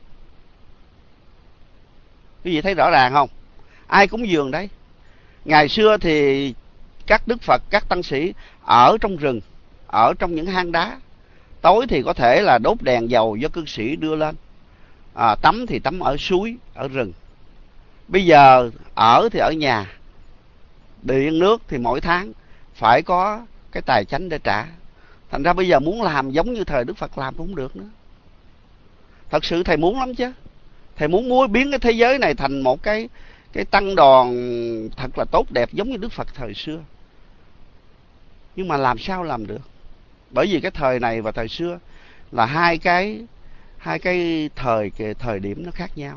Quý vị thấy rõ ràng không? Ai cúng dường đấy? Ngày xưa thì các Đức Phật, các tăng sĩ ở trong rừng, ở trong những hang đá. Tối thì có thể là đốt đèn dầu do cư sĩ đưa lên. Tắm thì tắm ở suối, ở rừng. Bây giờ ở thì ở nhà. Điện nước thì mỗi tháng phải có cái tài chánh để trả. Thành ra bây giờ muốn làm giống như thời Đức Phật làm cũng không được nữa. Thật sự thầy muốn lắm chứ. Thầy muốn biến cái thế giới này thành một cái tăng đoàn thật là tốt đẹp giống như Đức Phật thời xưa. Nhưng mà làm sao làm được? Bởi vì cái thời này và thời xưa là hai cái thời điểm nó khác nhau.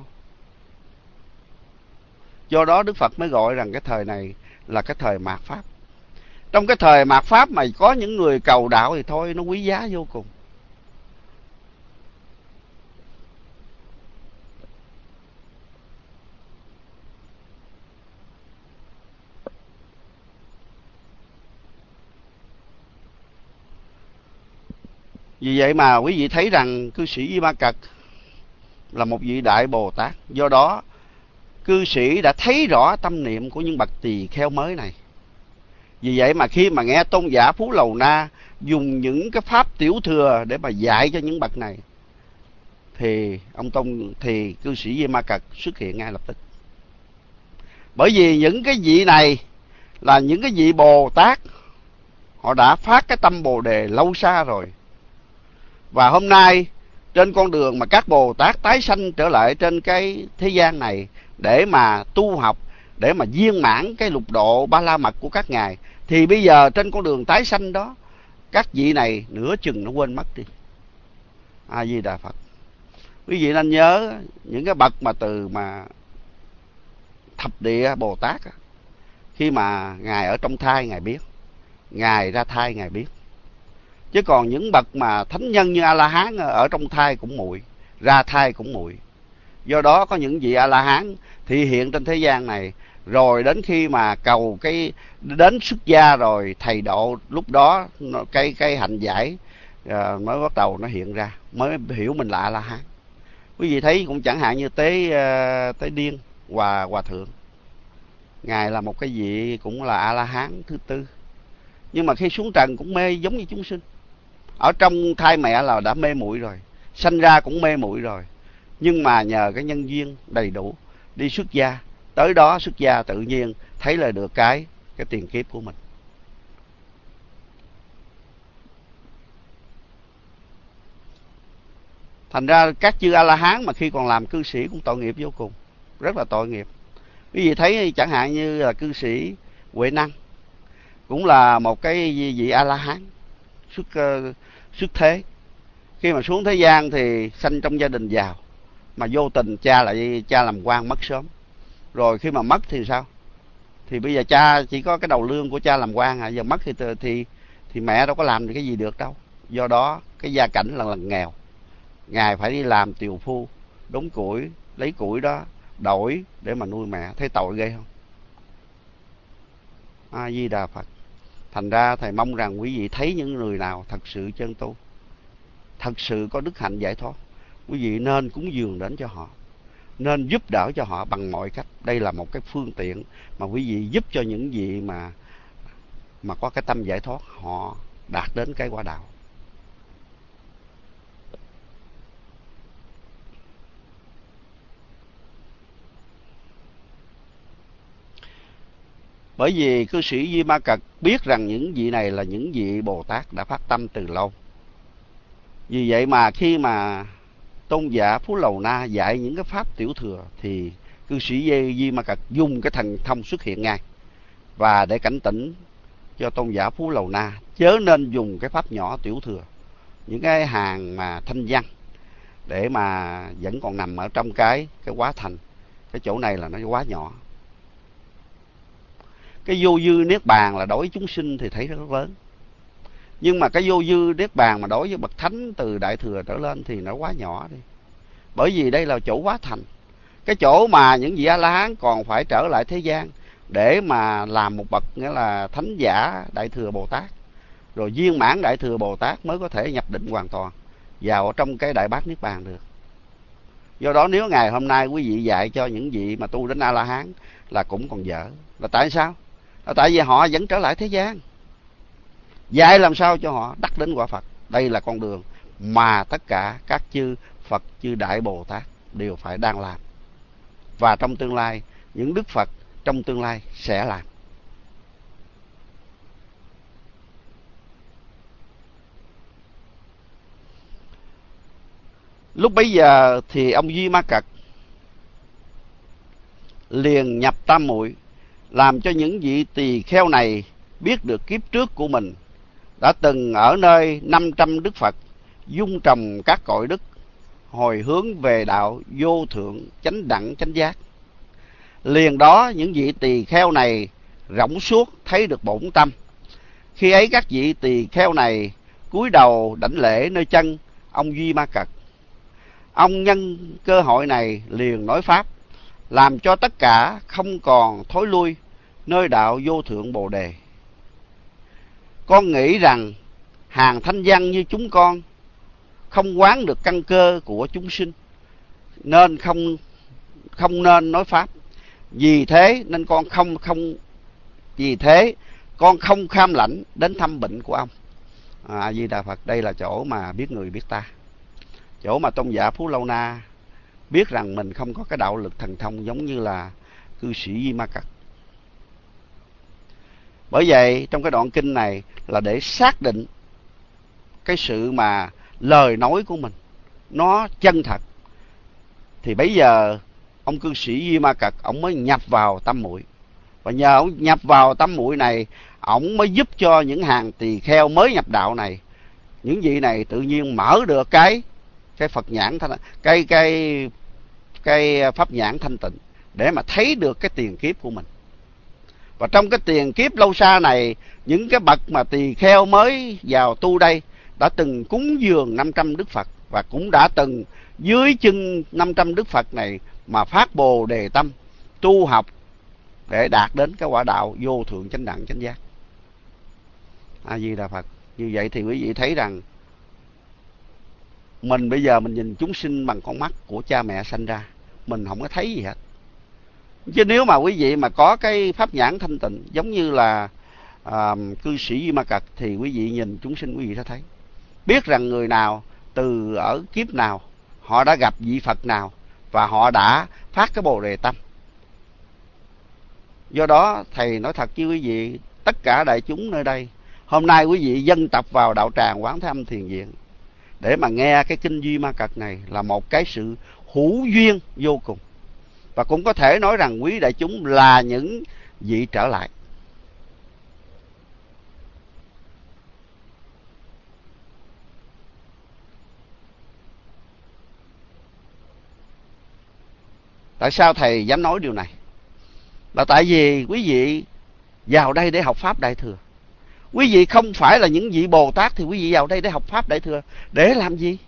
Do đó Đức Phật mới gọi rằng cái thời này là cái thời mạt Pháp. Trong cái thời mạt Pháp mà có những người cầu đạo thì thôi, nó quý giá vô cùng. Vì vậy mà quý vị thấy rằng cư sĩ Di Ma Cật là một vị đại Bồ Tát. Do đó cư sĩ đã thấy rõ tâm niệm của những bậc tỳ kheo mới này. Vì vậy mà khi mà nghe tôn giả Phú Lầu Na dùng những cái pháp tiểu thừa để mà dạy cho những bậc này, thì cư sĩ Di Ma Cật xuất hiện ngay lập tức. Bởi vì những cái vị này là những cái vị Bồ Tát, họ đã phát cái tâm Bồ Đề lâu xa rồi. Và hôm nay trên con đường mà các Bồ Tát tái sanh trở lại trên cái thế gian này để mà tu học, để mà viên mãn cái lục độ ba la mật của các ngài, thì bây giờ trên con đường tái sanh đó, các vị này nửa chừng nó quên mất đi. A Di Đà Phật. Quý vị nên nhớ những cái bậc mà từ mà thập địa Bồ Tát, khi mà ngài ở trong thai ngài biết, ngài ra thai ngài biết. Chứ còn những bậc mà thánh nhân như A La Hán ở trong thai cũng muội, ra thai cũng muội. Do đó có những vị A La Hán thị hiện trên thế gian này, rồi đến khi mà cầu cái đến xuất gia rồi thầy độ, lúc đó cái hạnh giải mới bắt đầu nó hiện ra, mới hiểu mình là A La Hán. Quý vị thấy cũng chẳng hạn như Tế Điên Hòa thượng, ngài là một cái vị cũng là A La Hán thứ tư, nhưng mà khi xuống trần cũng mê giống như chúng sinh. Ở trong thai mẹ là đã mê muội rồi, sanh ra cũng mê muội rồi, nhưng mà nhờ cái nhân duyên đầy đủ đi xuất gia, tới đó xuất gia tự nhiên thấy là được cái tiền kiếp của mình. Thành ra các chư A La Hán mà khi còn làm cư sĩ cũng tội nghiệp vô cùng, rất là tội nghiệp. Quý vị thấy chẳng hạn như là cư sĩ Huệ Năng, cũng là một cái vị A La Hán xuất thế. Khi mà xuống thế gian thì sanh trong gia đình giàu, mà vô tình cha làm quan mất sớm. Rồi khi mà mất thì sao? Thì bây giờ cha chỉ có cái đầu lương của cha làm quan giờ mất thì mẹ đâu có làm được cái gì được đâu. Do đó cái gia cảnh là nghèo, ngài phải đi làm tiều phu, đốn củi, lấy củi đó đổi để mà nuôi mẹ. Thấy tội ghê không? A Di Đà Phật. Thành ra thầy mong rằng quý vị thấy những người nào thật sự chân tu, thật sự có đức hạnh giải thoát, quý vị nên cúng dường đến cho họ, nên giúp đỡ cho họ bằng mọi cách. Đây là một cái phương tiện mà quý vị giúp cho những vị mà có cái tâm giải thoát, họ đạt đến cái quả đạo. Bởi vì cư sĩ Di Ma Cật biết rằng những vị này là những vị Bồ Tát đã phát tâm từ lâu. Vì vậy mà khi mà tôn giả Phú Lầu Na dạy những cái pháp tiểu thừa thì cư sĩ Di Ma Cật dùng cái thần thông xuất hiện ngay, và để cảnh tỉnh cho tôn giả Phú Lầu Na chớ nên dùng cái pháp nhỏ tiểu thừa, những cái hàng mà thanh văn, để mà vẫn còn nằm ở trong cái quá thành. Cái chỗ này là nó quá nhỏ. Cái vô dư niết bàn là đối với chúng sinh thì thấy rất lớn, nhưng mà cái vô dư niết bàn mà đối với bậc thánh từ đại thừa trở lên thì nó quá nhỏ đi. Bởi vì đây là chỗ quá thành, cái chỗ mà những vị A La Hán còn phải trở lại thế gian để mà làm một bậc nghĩa là thánh giả đại thừa Bồ Tát, rồi viên mãn đại thừa Bồ Tát mới có thể nhập định hoàn toàn vào trong cái đại bát niết bàn được. Do đó nếu ngày hôm nay quý vị dạy cho những vị mà tu đến A La Hán là cũng còn dở. Là tại sao? Là tại vì họ vẫn trở lại thế gian. Dạy làm sao cho họ đắc đến quả Phật. Đây là con đường mà tất cả các chư Phật, chư Đại Bồ Tát đều phải đang làm, và trong tương lai những Đức Phật trong tương lai sẽ làm. Lúc bấy giờ thì ông Di Ma Cật liền nhập tam muội, làm cho những vị tỳ kheo này biết được kiếp trước của mình đã từng ở nơi 500 Đức Phật dung trồng các cội đức, hồi hướng về đạo vô thượng chánh đẳng chánh giác. Liền đó những vị tỳ kheo này rỗng suốt thấy được bổn tâm. Khi ấy các vị tỳ kheo này cúi đầu đảnh lễ nơi chân ông Di Ma Cật. Ông nhân cơ hội này liền nói pháp, làm cho tất cả không còn thối lui nơi đạo vô thượng Bồ Đề. Con nghĩ rằng hàng thanh văn như chúng con không quán được căn cơ của chúng sinh, nên không nên nói pháp. Vì thế nên con không kham lãnh đến thăm bệnh của ông. A Di Đà Phật. Đây là chỗ mà biết người biết ta, chỗ mà tôn giả Phú Lâu Na biết rằng mình không có cái đạo lực thần thông giống như là cư sĩ Di Ma Cật. Bởi vậy trong cái đoạn kinh này là để xác định cái sự mà lời nói của mình nó chân thật, thì bây giờ ông cư sĩ Di Ma Cật ông mới nhập vào tam muội. Và nhờ ông nhập vào tam muội này, ổng mới giúp cho những hàng tỳ kheo mới nhập đạo này, những vị này tự nhiên mở được cái Phật nhãn, cái pháp nhãn thanh tịnh để mà thấy được cái tiền kiếp của mình. Và trong cái tiền kiếp lâu xa này, những cái bậc mà tỳ kheo mới vào tu đây đã từng cúng dường 500 Đức Phật, và cũng đã từng dưới chân 500 Đức Phật này mà phát Bồ Đề tâm, tu học để đạt đến cái quả đạo vô thượng chánh đẳng chánh giác. A Di Đà Phật. Như vậy thì quý vị thấy rằng mình bây giờ mình nhìn chúng sinh bằng con mắt của cha mẹ sanh ra, mình không có thấy gì hết. Chứ nếu mà quý vị mà có cái pháp nhãn thanh tịnh giống như là cư sĩ Di Ma Cật, thì quý vị nhìn chúng sinh quý vị sẽ thấy, biết rằng người nào từ ở kiếp nào họ đã gặp vị Phật nào và họ đã phát cái Bồ Đề tâm. Do đó thầy nói thật với quý vị, tất cả đại chúng nơi đây, hôm nay quý vị dân tập vào đạo tràng Quán Thế Âm Thiền Viện để mà nghe cái kinh Di Ma Cật này là một cái sự hữu duyên vô cùng. Và cũng có thể nói rằng quý đại chúng là những vị trở lại. Tại sao thầy dám nói điều này? Là tại vì quý vị vào đây để học Pháp Đại Thừa. Quý vị không phải là những vị Bồ Tát thì quý vị vào đây để học Pháp Đại Thừa để làm gì?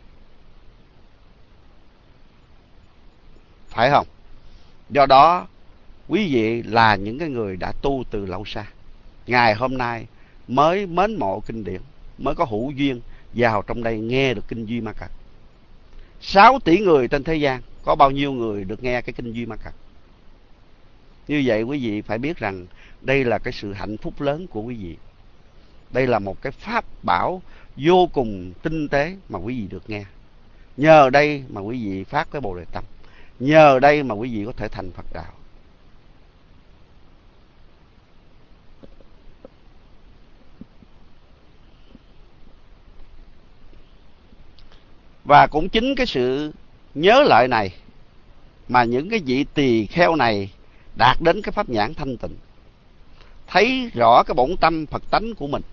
Phải không? Do đó quý vị là những cái người đã tu từ lâu xa, ngày hôm nay mới mến mộ kinh điển, mới có hữu duyên vào trong đây nghe được kinh Di Ma Cật. 6 tỷ người trên thế gian, có bao nhiêu người được nghe cái kinh Di Ma Cật? Như vậy quý vị phải biết rằng đây là cái sự hạnh phúc lớn của quý vị. Đây là một cái pháp bảo vô cùng tinh tế mà quý vị được nghe. Nhờ đây mà quý vị phát cái Bồ Đề tâm, nhờ đây mà quý vị có thể thành Phật đạo. Và cũng chính cái sự nhớ lại này mà những cái vị tỳ kheo này đạt đến cái pháp nhãn thanh tịnh, thấy rõ cái bổn tâm Phật tánh của mình.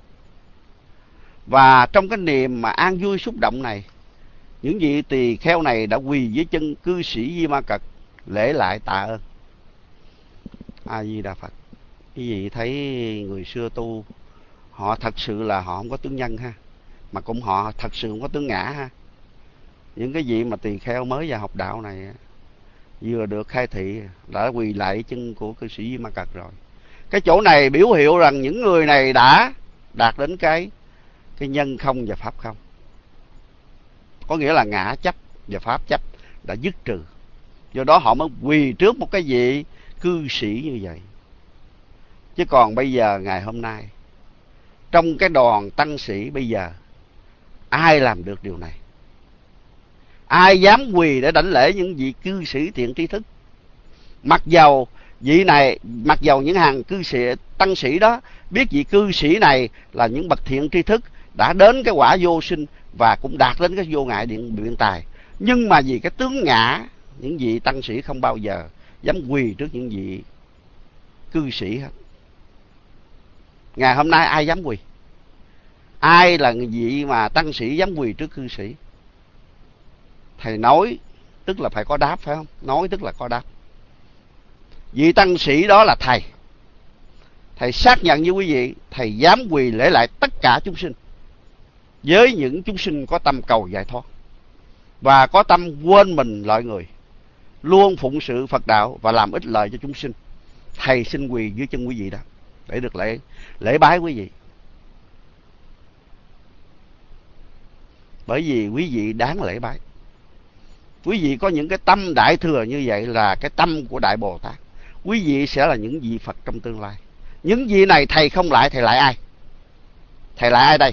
Và trong cái niềm mà an vui xúc động này, những vị tỳ kheo này đã quỳ dưới chân cư sĩ Di Ma Cật lễ lại tạ ơn. A Di Đà Phật. Quý vị thấy người xưa tu, họ thật sự là họ không có tướng nhân ha, mà cũng họ thật sự không có tướng ngã ha. Những cái vị mà tỳ kheo mới vào học đạo này vừa được khai thị đã quỳ lại chân của cư sĩ Di Ma Cật rồi. Cái chỗ này biểu hiệu rằng những người này đã đạt đến cái nhân không và pháp không. Có nghĩa là ngã chấp và pháp chấp đã dứt trừ. Do đó họ mới quỳ trước một cái vị cư sĩ như vậy. Chứ còn bây giờ ngày hôm nay, trong cái đoàn tăng sĩ bây giờ, ai làm được điều này? Ai dám quỳ để đảnh lễ những vị cư sĩ thiện tri thức? Mặc dầu vị này, mặc dầu những hàng cư sĩ tăng sĩ đó biết vị cư sĩ này là những bậc thiện tri thức, đã đến cái quả vô sinh và cũng đạt đến cái vô ngại biện tài, nhưng mà vì cái tướng ngã, những vị tăng sĩ không bao giờ dám quỳ trước những vị cư sĩ hết. Ngày hôm nay ai dám quỳ? Ai là người vị mà tăng sĩ dám quỳ trước cư sĩ? Thầy nói tức là phải có đáp, phải không? Nói tức là có đáp. Vị tăng sĩ đó là thầy. Thầy xác nhận với quý vị, thầy dám quỳ lễ lại tất cả chúng sinh, với những chúng sinh có tâm cầu giải thoát và có tâm quên mình lợi người, luôn phụng sự Phật đạo và làm ích lợi cho chúng sinh. Thầy xin quỳ dưới chân quý vị đó để được lễ bái quý vị. Bởi vì quý vị đáng lễ bái. Quý vị có những cái tâm đại thừa như vậy là cái tâm của Đại Bồ Tát. Quý vị sẽ là những vị Phật trong tương lai. Những vị này thầy không lại, thầy lại ai? Thầy lại ai đây?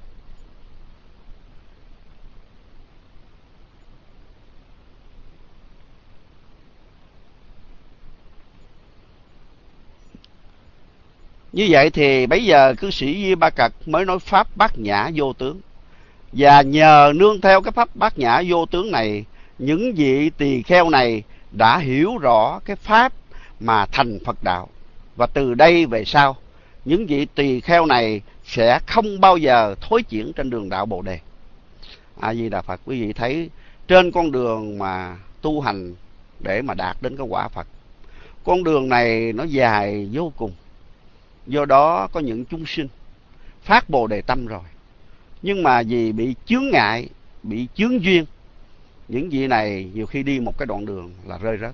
Như vậy thì bây giờ cư sĩ Di Ba Cật mới nói pháp bát nhã vô tướng. Và nhờ nương theo cái pháp bát nhã vô tướng này, những vị tỳ kheo này đã hiểu rõ cái pháp mà thành Phật đạo. Và từ đây về sau, những vị tỳ kheo này sẽ không bao giờ thối chuyển trên đường đạo Bồ Đề. A Di Đà Phật. Quý vị thấy trên con đường mà tu hành để mà đạt đến cái quả Phật, con đường này nó dài vô cùng. Do đó có những chúng sinh phát Bồ Đề tâm rồi, nhưng mà vì bị chướng ngại, bị chướng duyên, những vị này nhiều khi đi một cái đoạn đường là rơi rớt.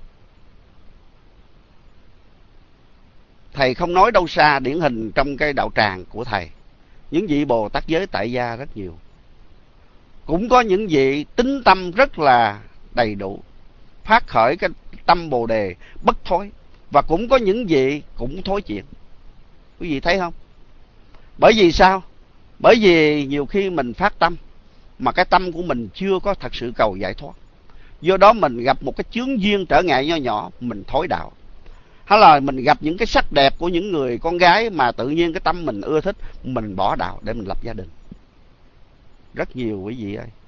Thầy không nói đâu xa, điển hình trong cái đạo tràng của thầy, những vị Bồ Tát giới tại gia rất nhiều. Cũng có những vị tính tâm rất là đầy đủ, phát khởi cái tâm Bồ Đề bất thối, và cũng có những vị cũng thối chuyển. Quý vị thấy không? Bởi vì sao? Bởi vì nhiều khi mình phát tâm mà cái tâm của mình chưa có thật sự cầu giải thoát, do đó mình gặp một cái chướng duyên trở ngại nho nhỏ, mình thối đạo. Hay là mình gặp những cái sắc đẹp của những người con gái mà tự nhiên cái tâm mình ưa thích, mình bỏ đạo để mình lập gia đình. Rất nhiều quý vị ơi.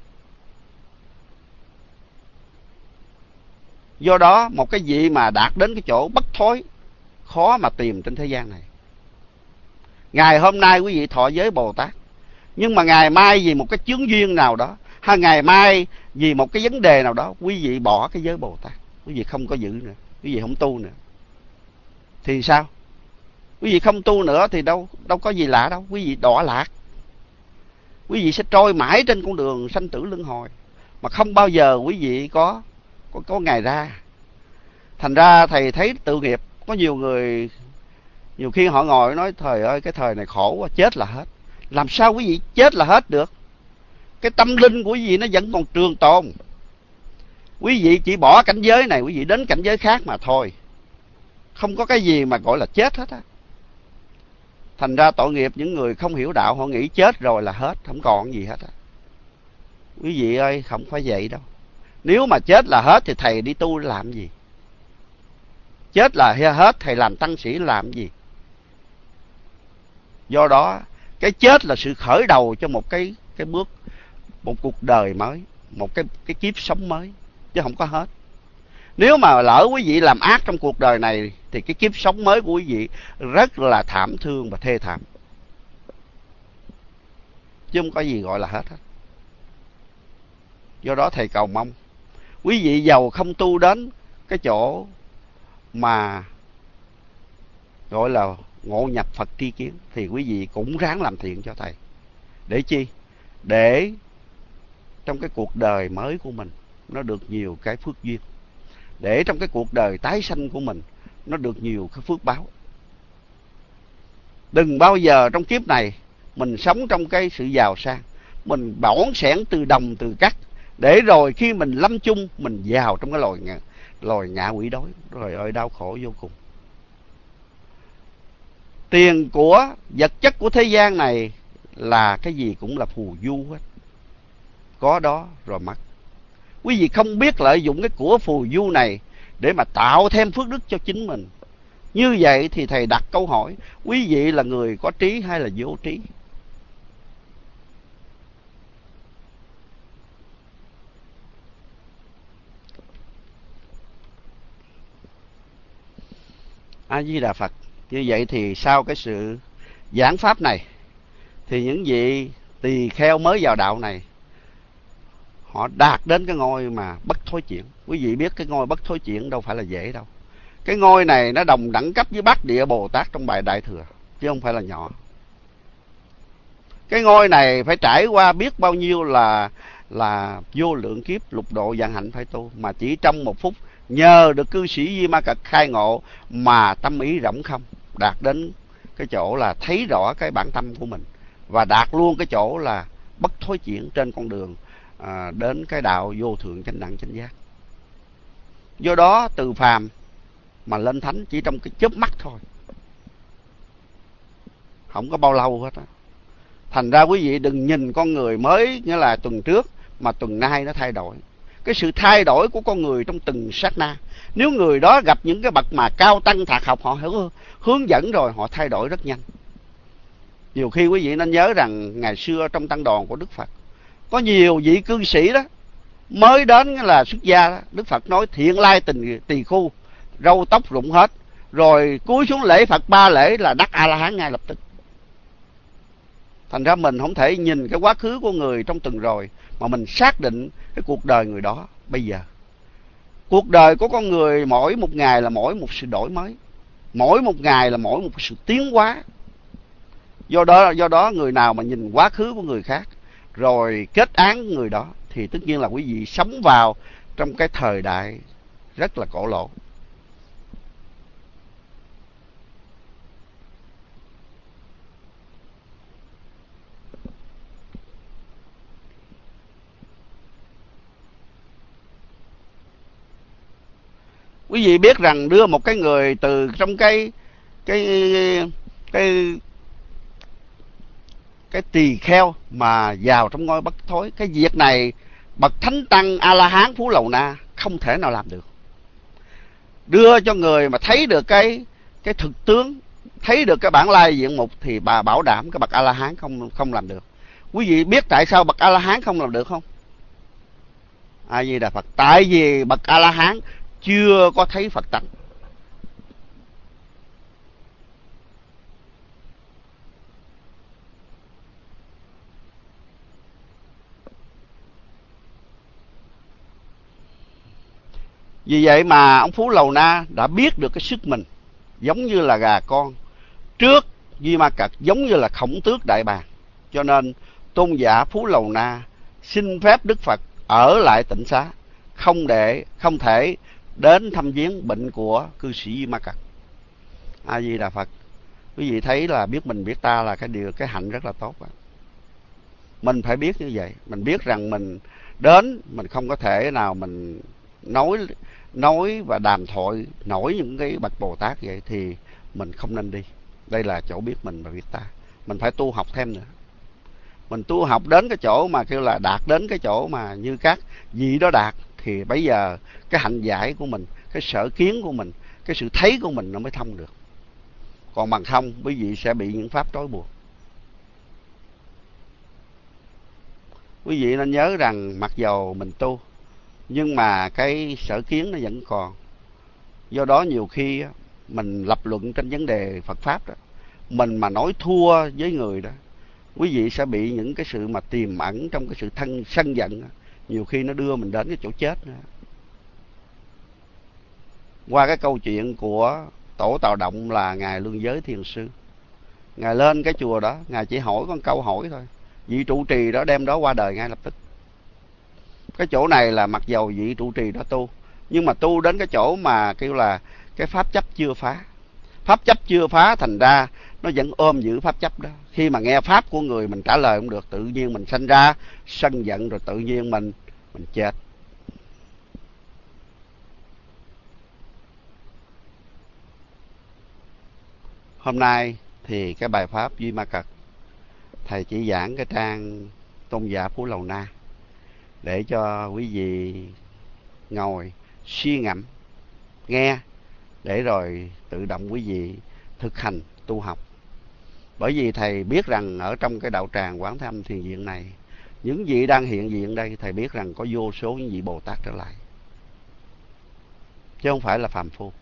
Do đó một cái vị mà đạt đến cái chỗ bất thối khó mà tìm trên thế gian này. Ngày hôm nay quý vị thọ giới Bồ Tát, nhưng mà ngày mai vì một cái chướng duyên nào đó, hay ngày mai vì một cái vấn đề nào đó, quý vị bỏ cái giới Bồ Tát, quý vị không có giữ nữa, quý vị không tu nữa, thì sao? Quý vị không tu nữa thì đâu có gì lạ đâu, quý vị đọa lạc. Quý vị sẽ trôi mãi trên con đường sanh tử luân hồi, mà không bao giờ quý vị có ngày ra. Thành ra thầy thấy tự nghiệp, có nhiều người nhiều khi họ ngồi nói trời ơi cái thời này khổ quá, chết là hết. Làm sao quý vị chết là hết được? Cái tâm linh của quý vị nó vẫn còn trường tồn. Quý vị chỉ bỏ cảnh giới này, quý vị đến cảnh giới khác mà thôi. Không có cái gì mà gọi là chết hết á. Thành ra tội nghiệp những người không hiểu đạo, họ nghĩ chết rồi là hết, không còn gì hết á. Quý vị ơi, không phải vậy đâu. Nếu mà chết là hết thì thầy đi tu làm gì? Chết là hết, thầy làm tăng sĩ làm gì? Do đó cái chết là sự khởi đầu cho một cái bước, một cuộc đời mới, một cái kiếp sống mới, chứ không có hết. Nếu mà lỡ quý vị làm ác trong cuộc đời này thì cái kiếp sống mới của quý vị rất là thảm thương và thê thảm, chứ không có gì gọi là hết. Do đó thầy cầu mong quý vị giàu không tu đến cái chỗ mà gọi là ngộ nhập Phật tri kiến, thì quý vị cũng ráng làm thiện cho thầy. Để chi? Để trong cái cuộc đời mới của mình nó được nhiều cái phước duyên, để trong cái cuộc đời tái sanh của mình nó được nhiều cái phước báo. Đừng bao giờ trong kiếp này mình sống trong cái sự giàu sang, mình bỏn sẻn từ đồng từ cát, để rồi khi mình lâm chung mình vào trong cái loài ngạ quỷ đói, rồi ơi đau khổ vô cùng. Tiền của vật chất của thế gian này là cái gì cũng là phù du hết, có đó rồi mất. Quý vị không biết lợi dụng cái của phù du này để mà tạo thêm phước đức cho chính mình. Như vậy thì thầy đặt câu hỏi, quý vị là người có trí hay là vô trí? A Di Đà Phật. Như vậy thì sau cái sự giảng pháp này thì những vị tỳ kheo mới vào đạo này họ đạt đến cái ngôi mà bất thối chuyển. Quý vị biết cái ngôi bất thối chuyển đâu phải là dễ đâu. Cái ngôi này nó đồng đẳng cấp với Bát Địa Bồ Tát trong bài Đại Thừa, chứ không phải là nhỏ. Cái ngôi này phải trải qua biết bao nhiêu là vô lượng kiếp lục độ vạn hạnh phải tu, mà chỉ trong một phút nhờ được cư sĩ Di Ma Cật khai ngộ mà tâm ý rỗng không, đạt đến cái chỗ là thấy rõ cái bản tâm của mình, và đạt luôn cái chỗ là bất thối chuyển trên con đường đến cái đạo vô thượng chánh đẳng chánh giác. Do đó từ phàm mà lên thánh chỉ trong cái chớp mắt thôi, không có bao lâu hết á. Thành ra quý vị đừng nhìn con người mới nghĩa là tuần trước mà tuần nay nó thay đổi. Cái sự thay đổi của con người trong từng sát na, nếu người đó gặp những cái bậc mà cao tăng thạc học, họ hướng dẫn rồi họ thay đổi rất nhanh. Nhiều khi quý vị nên nhớ rằng ngày xưa trong tăng đoàn của Đức Phật có nhiều vị cư sĩ đó mới đến là xuất gia đó. Đức Phật nói thiện lai tỳ khu, râu tóc rụng hết, rồi cúi xuống lễ Phật 3 lễ là đắc A-la-hán ngay lập tức. Thành ra mình không thể nhìn cái quá khứ của người trong tuần rồi mà mình xác định cái cuộc đời người đó bây giờ. Cuộc đời của con người mỗi một ngày là mỗi một sự đổi mới, mỗi một ngày là mỗi một sự tiến hóa. Do đó người nào mà nhìn quá khứ của người khác rồi kết án người đó thì tất nhiên là quý vị sống vào trong cái thời đại rất là cổ lỗ. Quý vị biết rằng đưa một cái người từ trong cái tỳ kheo mà vào trong ngôi bất thối, cái việc này bậc thánh tăng A-la-hán Phú Lầu Na không thể nào làm được. Đưa cho người mà thấy được cái thực tướng, thấy được cái bản lai diện mục thì bà bảo đảm cái bậc A-la-hán không làm được. Quý vị biết tại sao bậc A-la-hán không làm được không? A Di Đà Phật. Tại vì bậc A-la-hán chưa có thấy Phật tánh. Vì vậy mà ông Phú Lầu Na đã biết được cái sức mình, giống như là gà con trước Duy Ma Cật, giống như là khổng tước đại bàng. Cho nên tôn giả Phú Lầu Na xin phép Đức Phật ở lại tịnh xá, không thể đến thăm viếng bệnh của cư sĩ Duy Ma Cật. A Di Đà Phật. Quý vị thấy là biết mình biết ta là cái hạnh rất là tốt. Mình phải biết như vậy. Mình biết rằng mình đến, mình không có thể nào mình nói và đàm thoại nổi những cái bậc Bồ Tát vậy thì mình không nên đi. Đây là chỗ biết mình và biết ta. Mình phải tu học thêm nữa. Mình tu học đến cái chỗ mà kêu là đạt đến cái chỗ mà như các vị đó đạt, thì bây giờ cái hạnh giải của mình, cái sở kiến của mình, cái sự thấy của mình nó mới thông được. Còn bằng không quý vị sẽ bị những pháp trói buộc. Quý vị nên nhớ rằng mặc dầu mình tu nhưng mà cái sở kiến nó vẫn còn. Do đó nhiều khi mình lập luận trên vấn đề Phật Pháp đó, mình mà nói thua với người đó, quý vị sẽ bị những cái sự mà tiềm ẩn trong cái sự sân giận, nhiều khi nó đưa mình đến cái chỗ chết nữa. Qua cái câu chuyện của Tổ Tào Động là Ngài Lương Giới Thiền Sư, Ngài lên cái chùa đó, Ngài chỉ hỏi con câu hỏi thôi, vị trụ trì đó đem đó qua đời ngay lập tức. Cái chỗ này là mặc dầu vị trụ trì đó tu, nhưng mà tu đến cái chỗ mà kêu là cái pháp chấp chưa phá. Pháp chấp chưa phá, thành ra nó vẫn ôm giữ pháp chấp đó. Khi mà nghe pháp của người mình trả lời không được, tự nhiên mình sanh ra sân giận, rồi tự nhiên mình chết. Hôm nay thì cái bài pháp Duy Ma Cật, thầy chỉ giảng cái trang tôn giả Phú Lầu Na để cho quý vị ngồi suy ngẫm, nghe, để rồi tự động quý vị thực hành tu học. Bởi vì thầy biết rằng ở trong cái đạo tràng Quán Thế Âm Thiền Viện này, những vị đang hiện diện đây, thầy biết rằng có vô số những vị Bồ Tát trở lại, chứ không phải là phàm phu.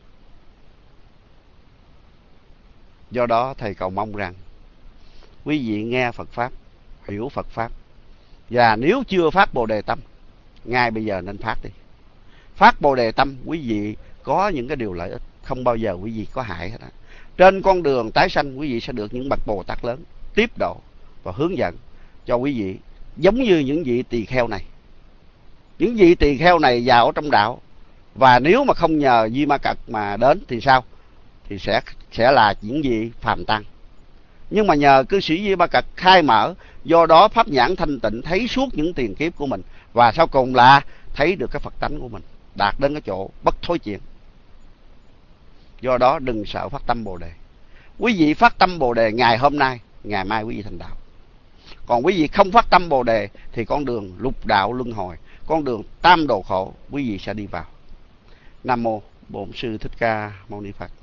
Do đó thầy cầu mong rằng quý vị nghe Phật Pháp, hiểu Phật Pháp, và nếu chưa phát Bồ Đề Tâm, ngay bây giờ nên phát đi. Phát Bồ Đề Tâm, quý vị có những cái điều lợi ích, không bao giờ quý vị có hại hết á. Trên con đường tái sanh, quý vị sẽ được những bậc Bồ Tát lớn tiếp độ và hướng dẫn cho quý vị, giống như những vị tỳ kheo này. Những vị tỳ kheo này vào trong đạo, và nếu mà không nhờ Duy Ma Cật mà đến thì sao? Thì sẽ là những vị phàm tăng. Nhưng mà nhờ cư sĩ Duy Ma Cật khai mở, do đó pháp nhãn thanh tịnh, thấy suốt những tiền kiếp của mình, và sau cùng là thấy được cái Phật tánh của mình, đạt đến cái chỗ bất thối chuyển. Do đó đừng sợ phát tâm Bồ Đề. Quý vị phát tâm Bồ Đề ngày hôm nay, ngày mai quý vị thành đạo. Còn quý vị không phát tâm Bồ Đề thì con đường lục đạo luân hồi, con đường tam đồ khổ quý vị sẽ đi vào. Nam mô Bổn Sư Thích Ca Mâu Ni Phật.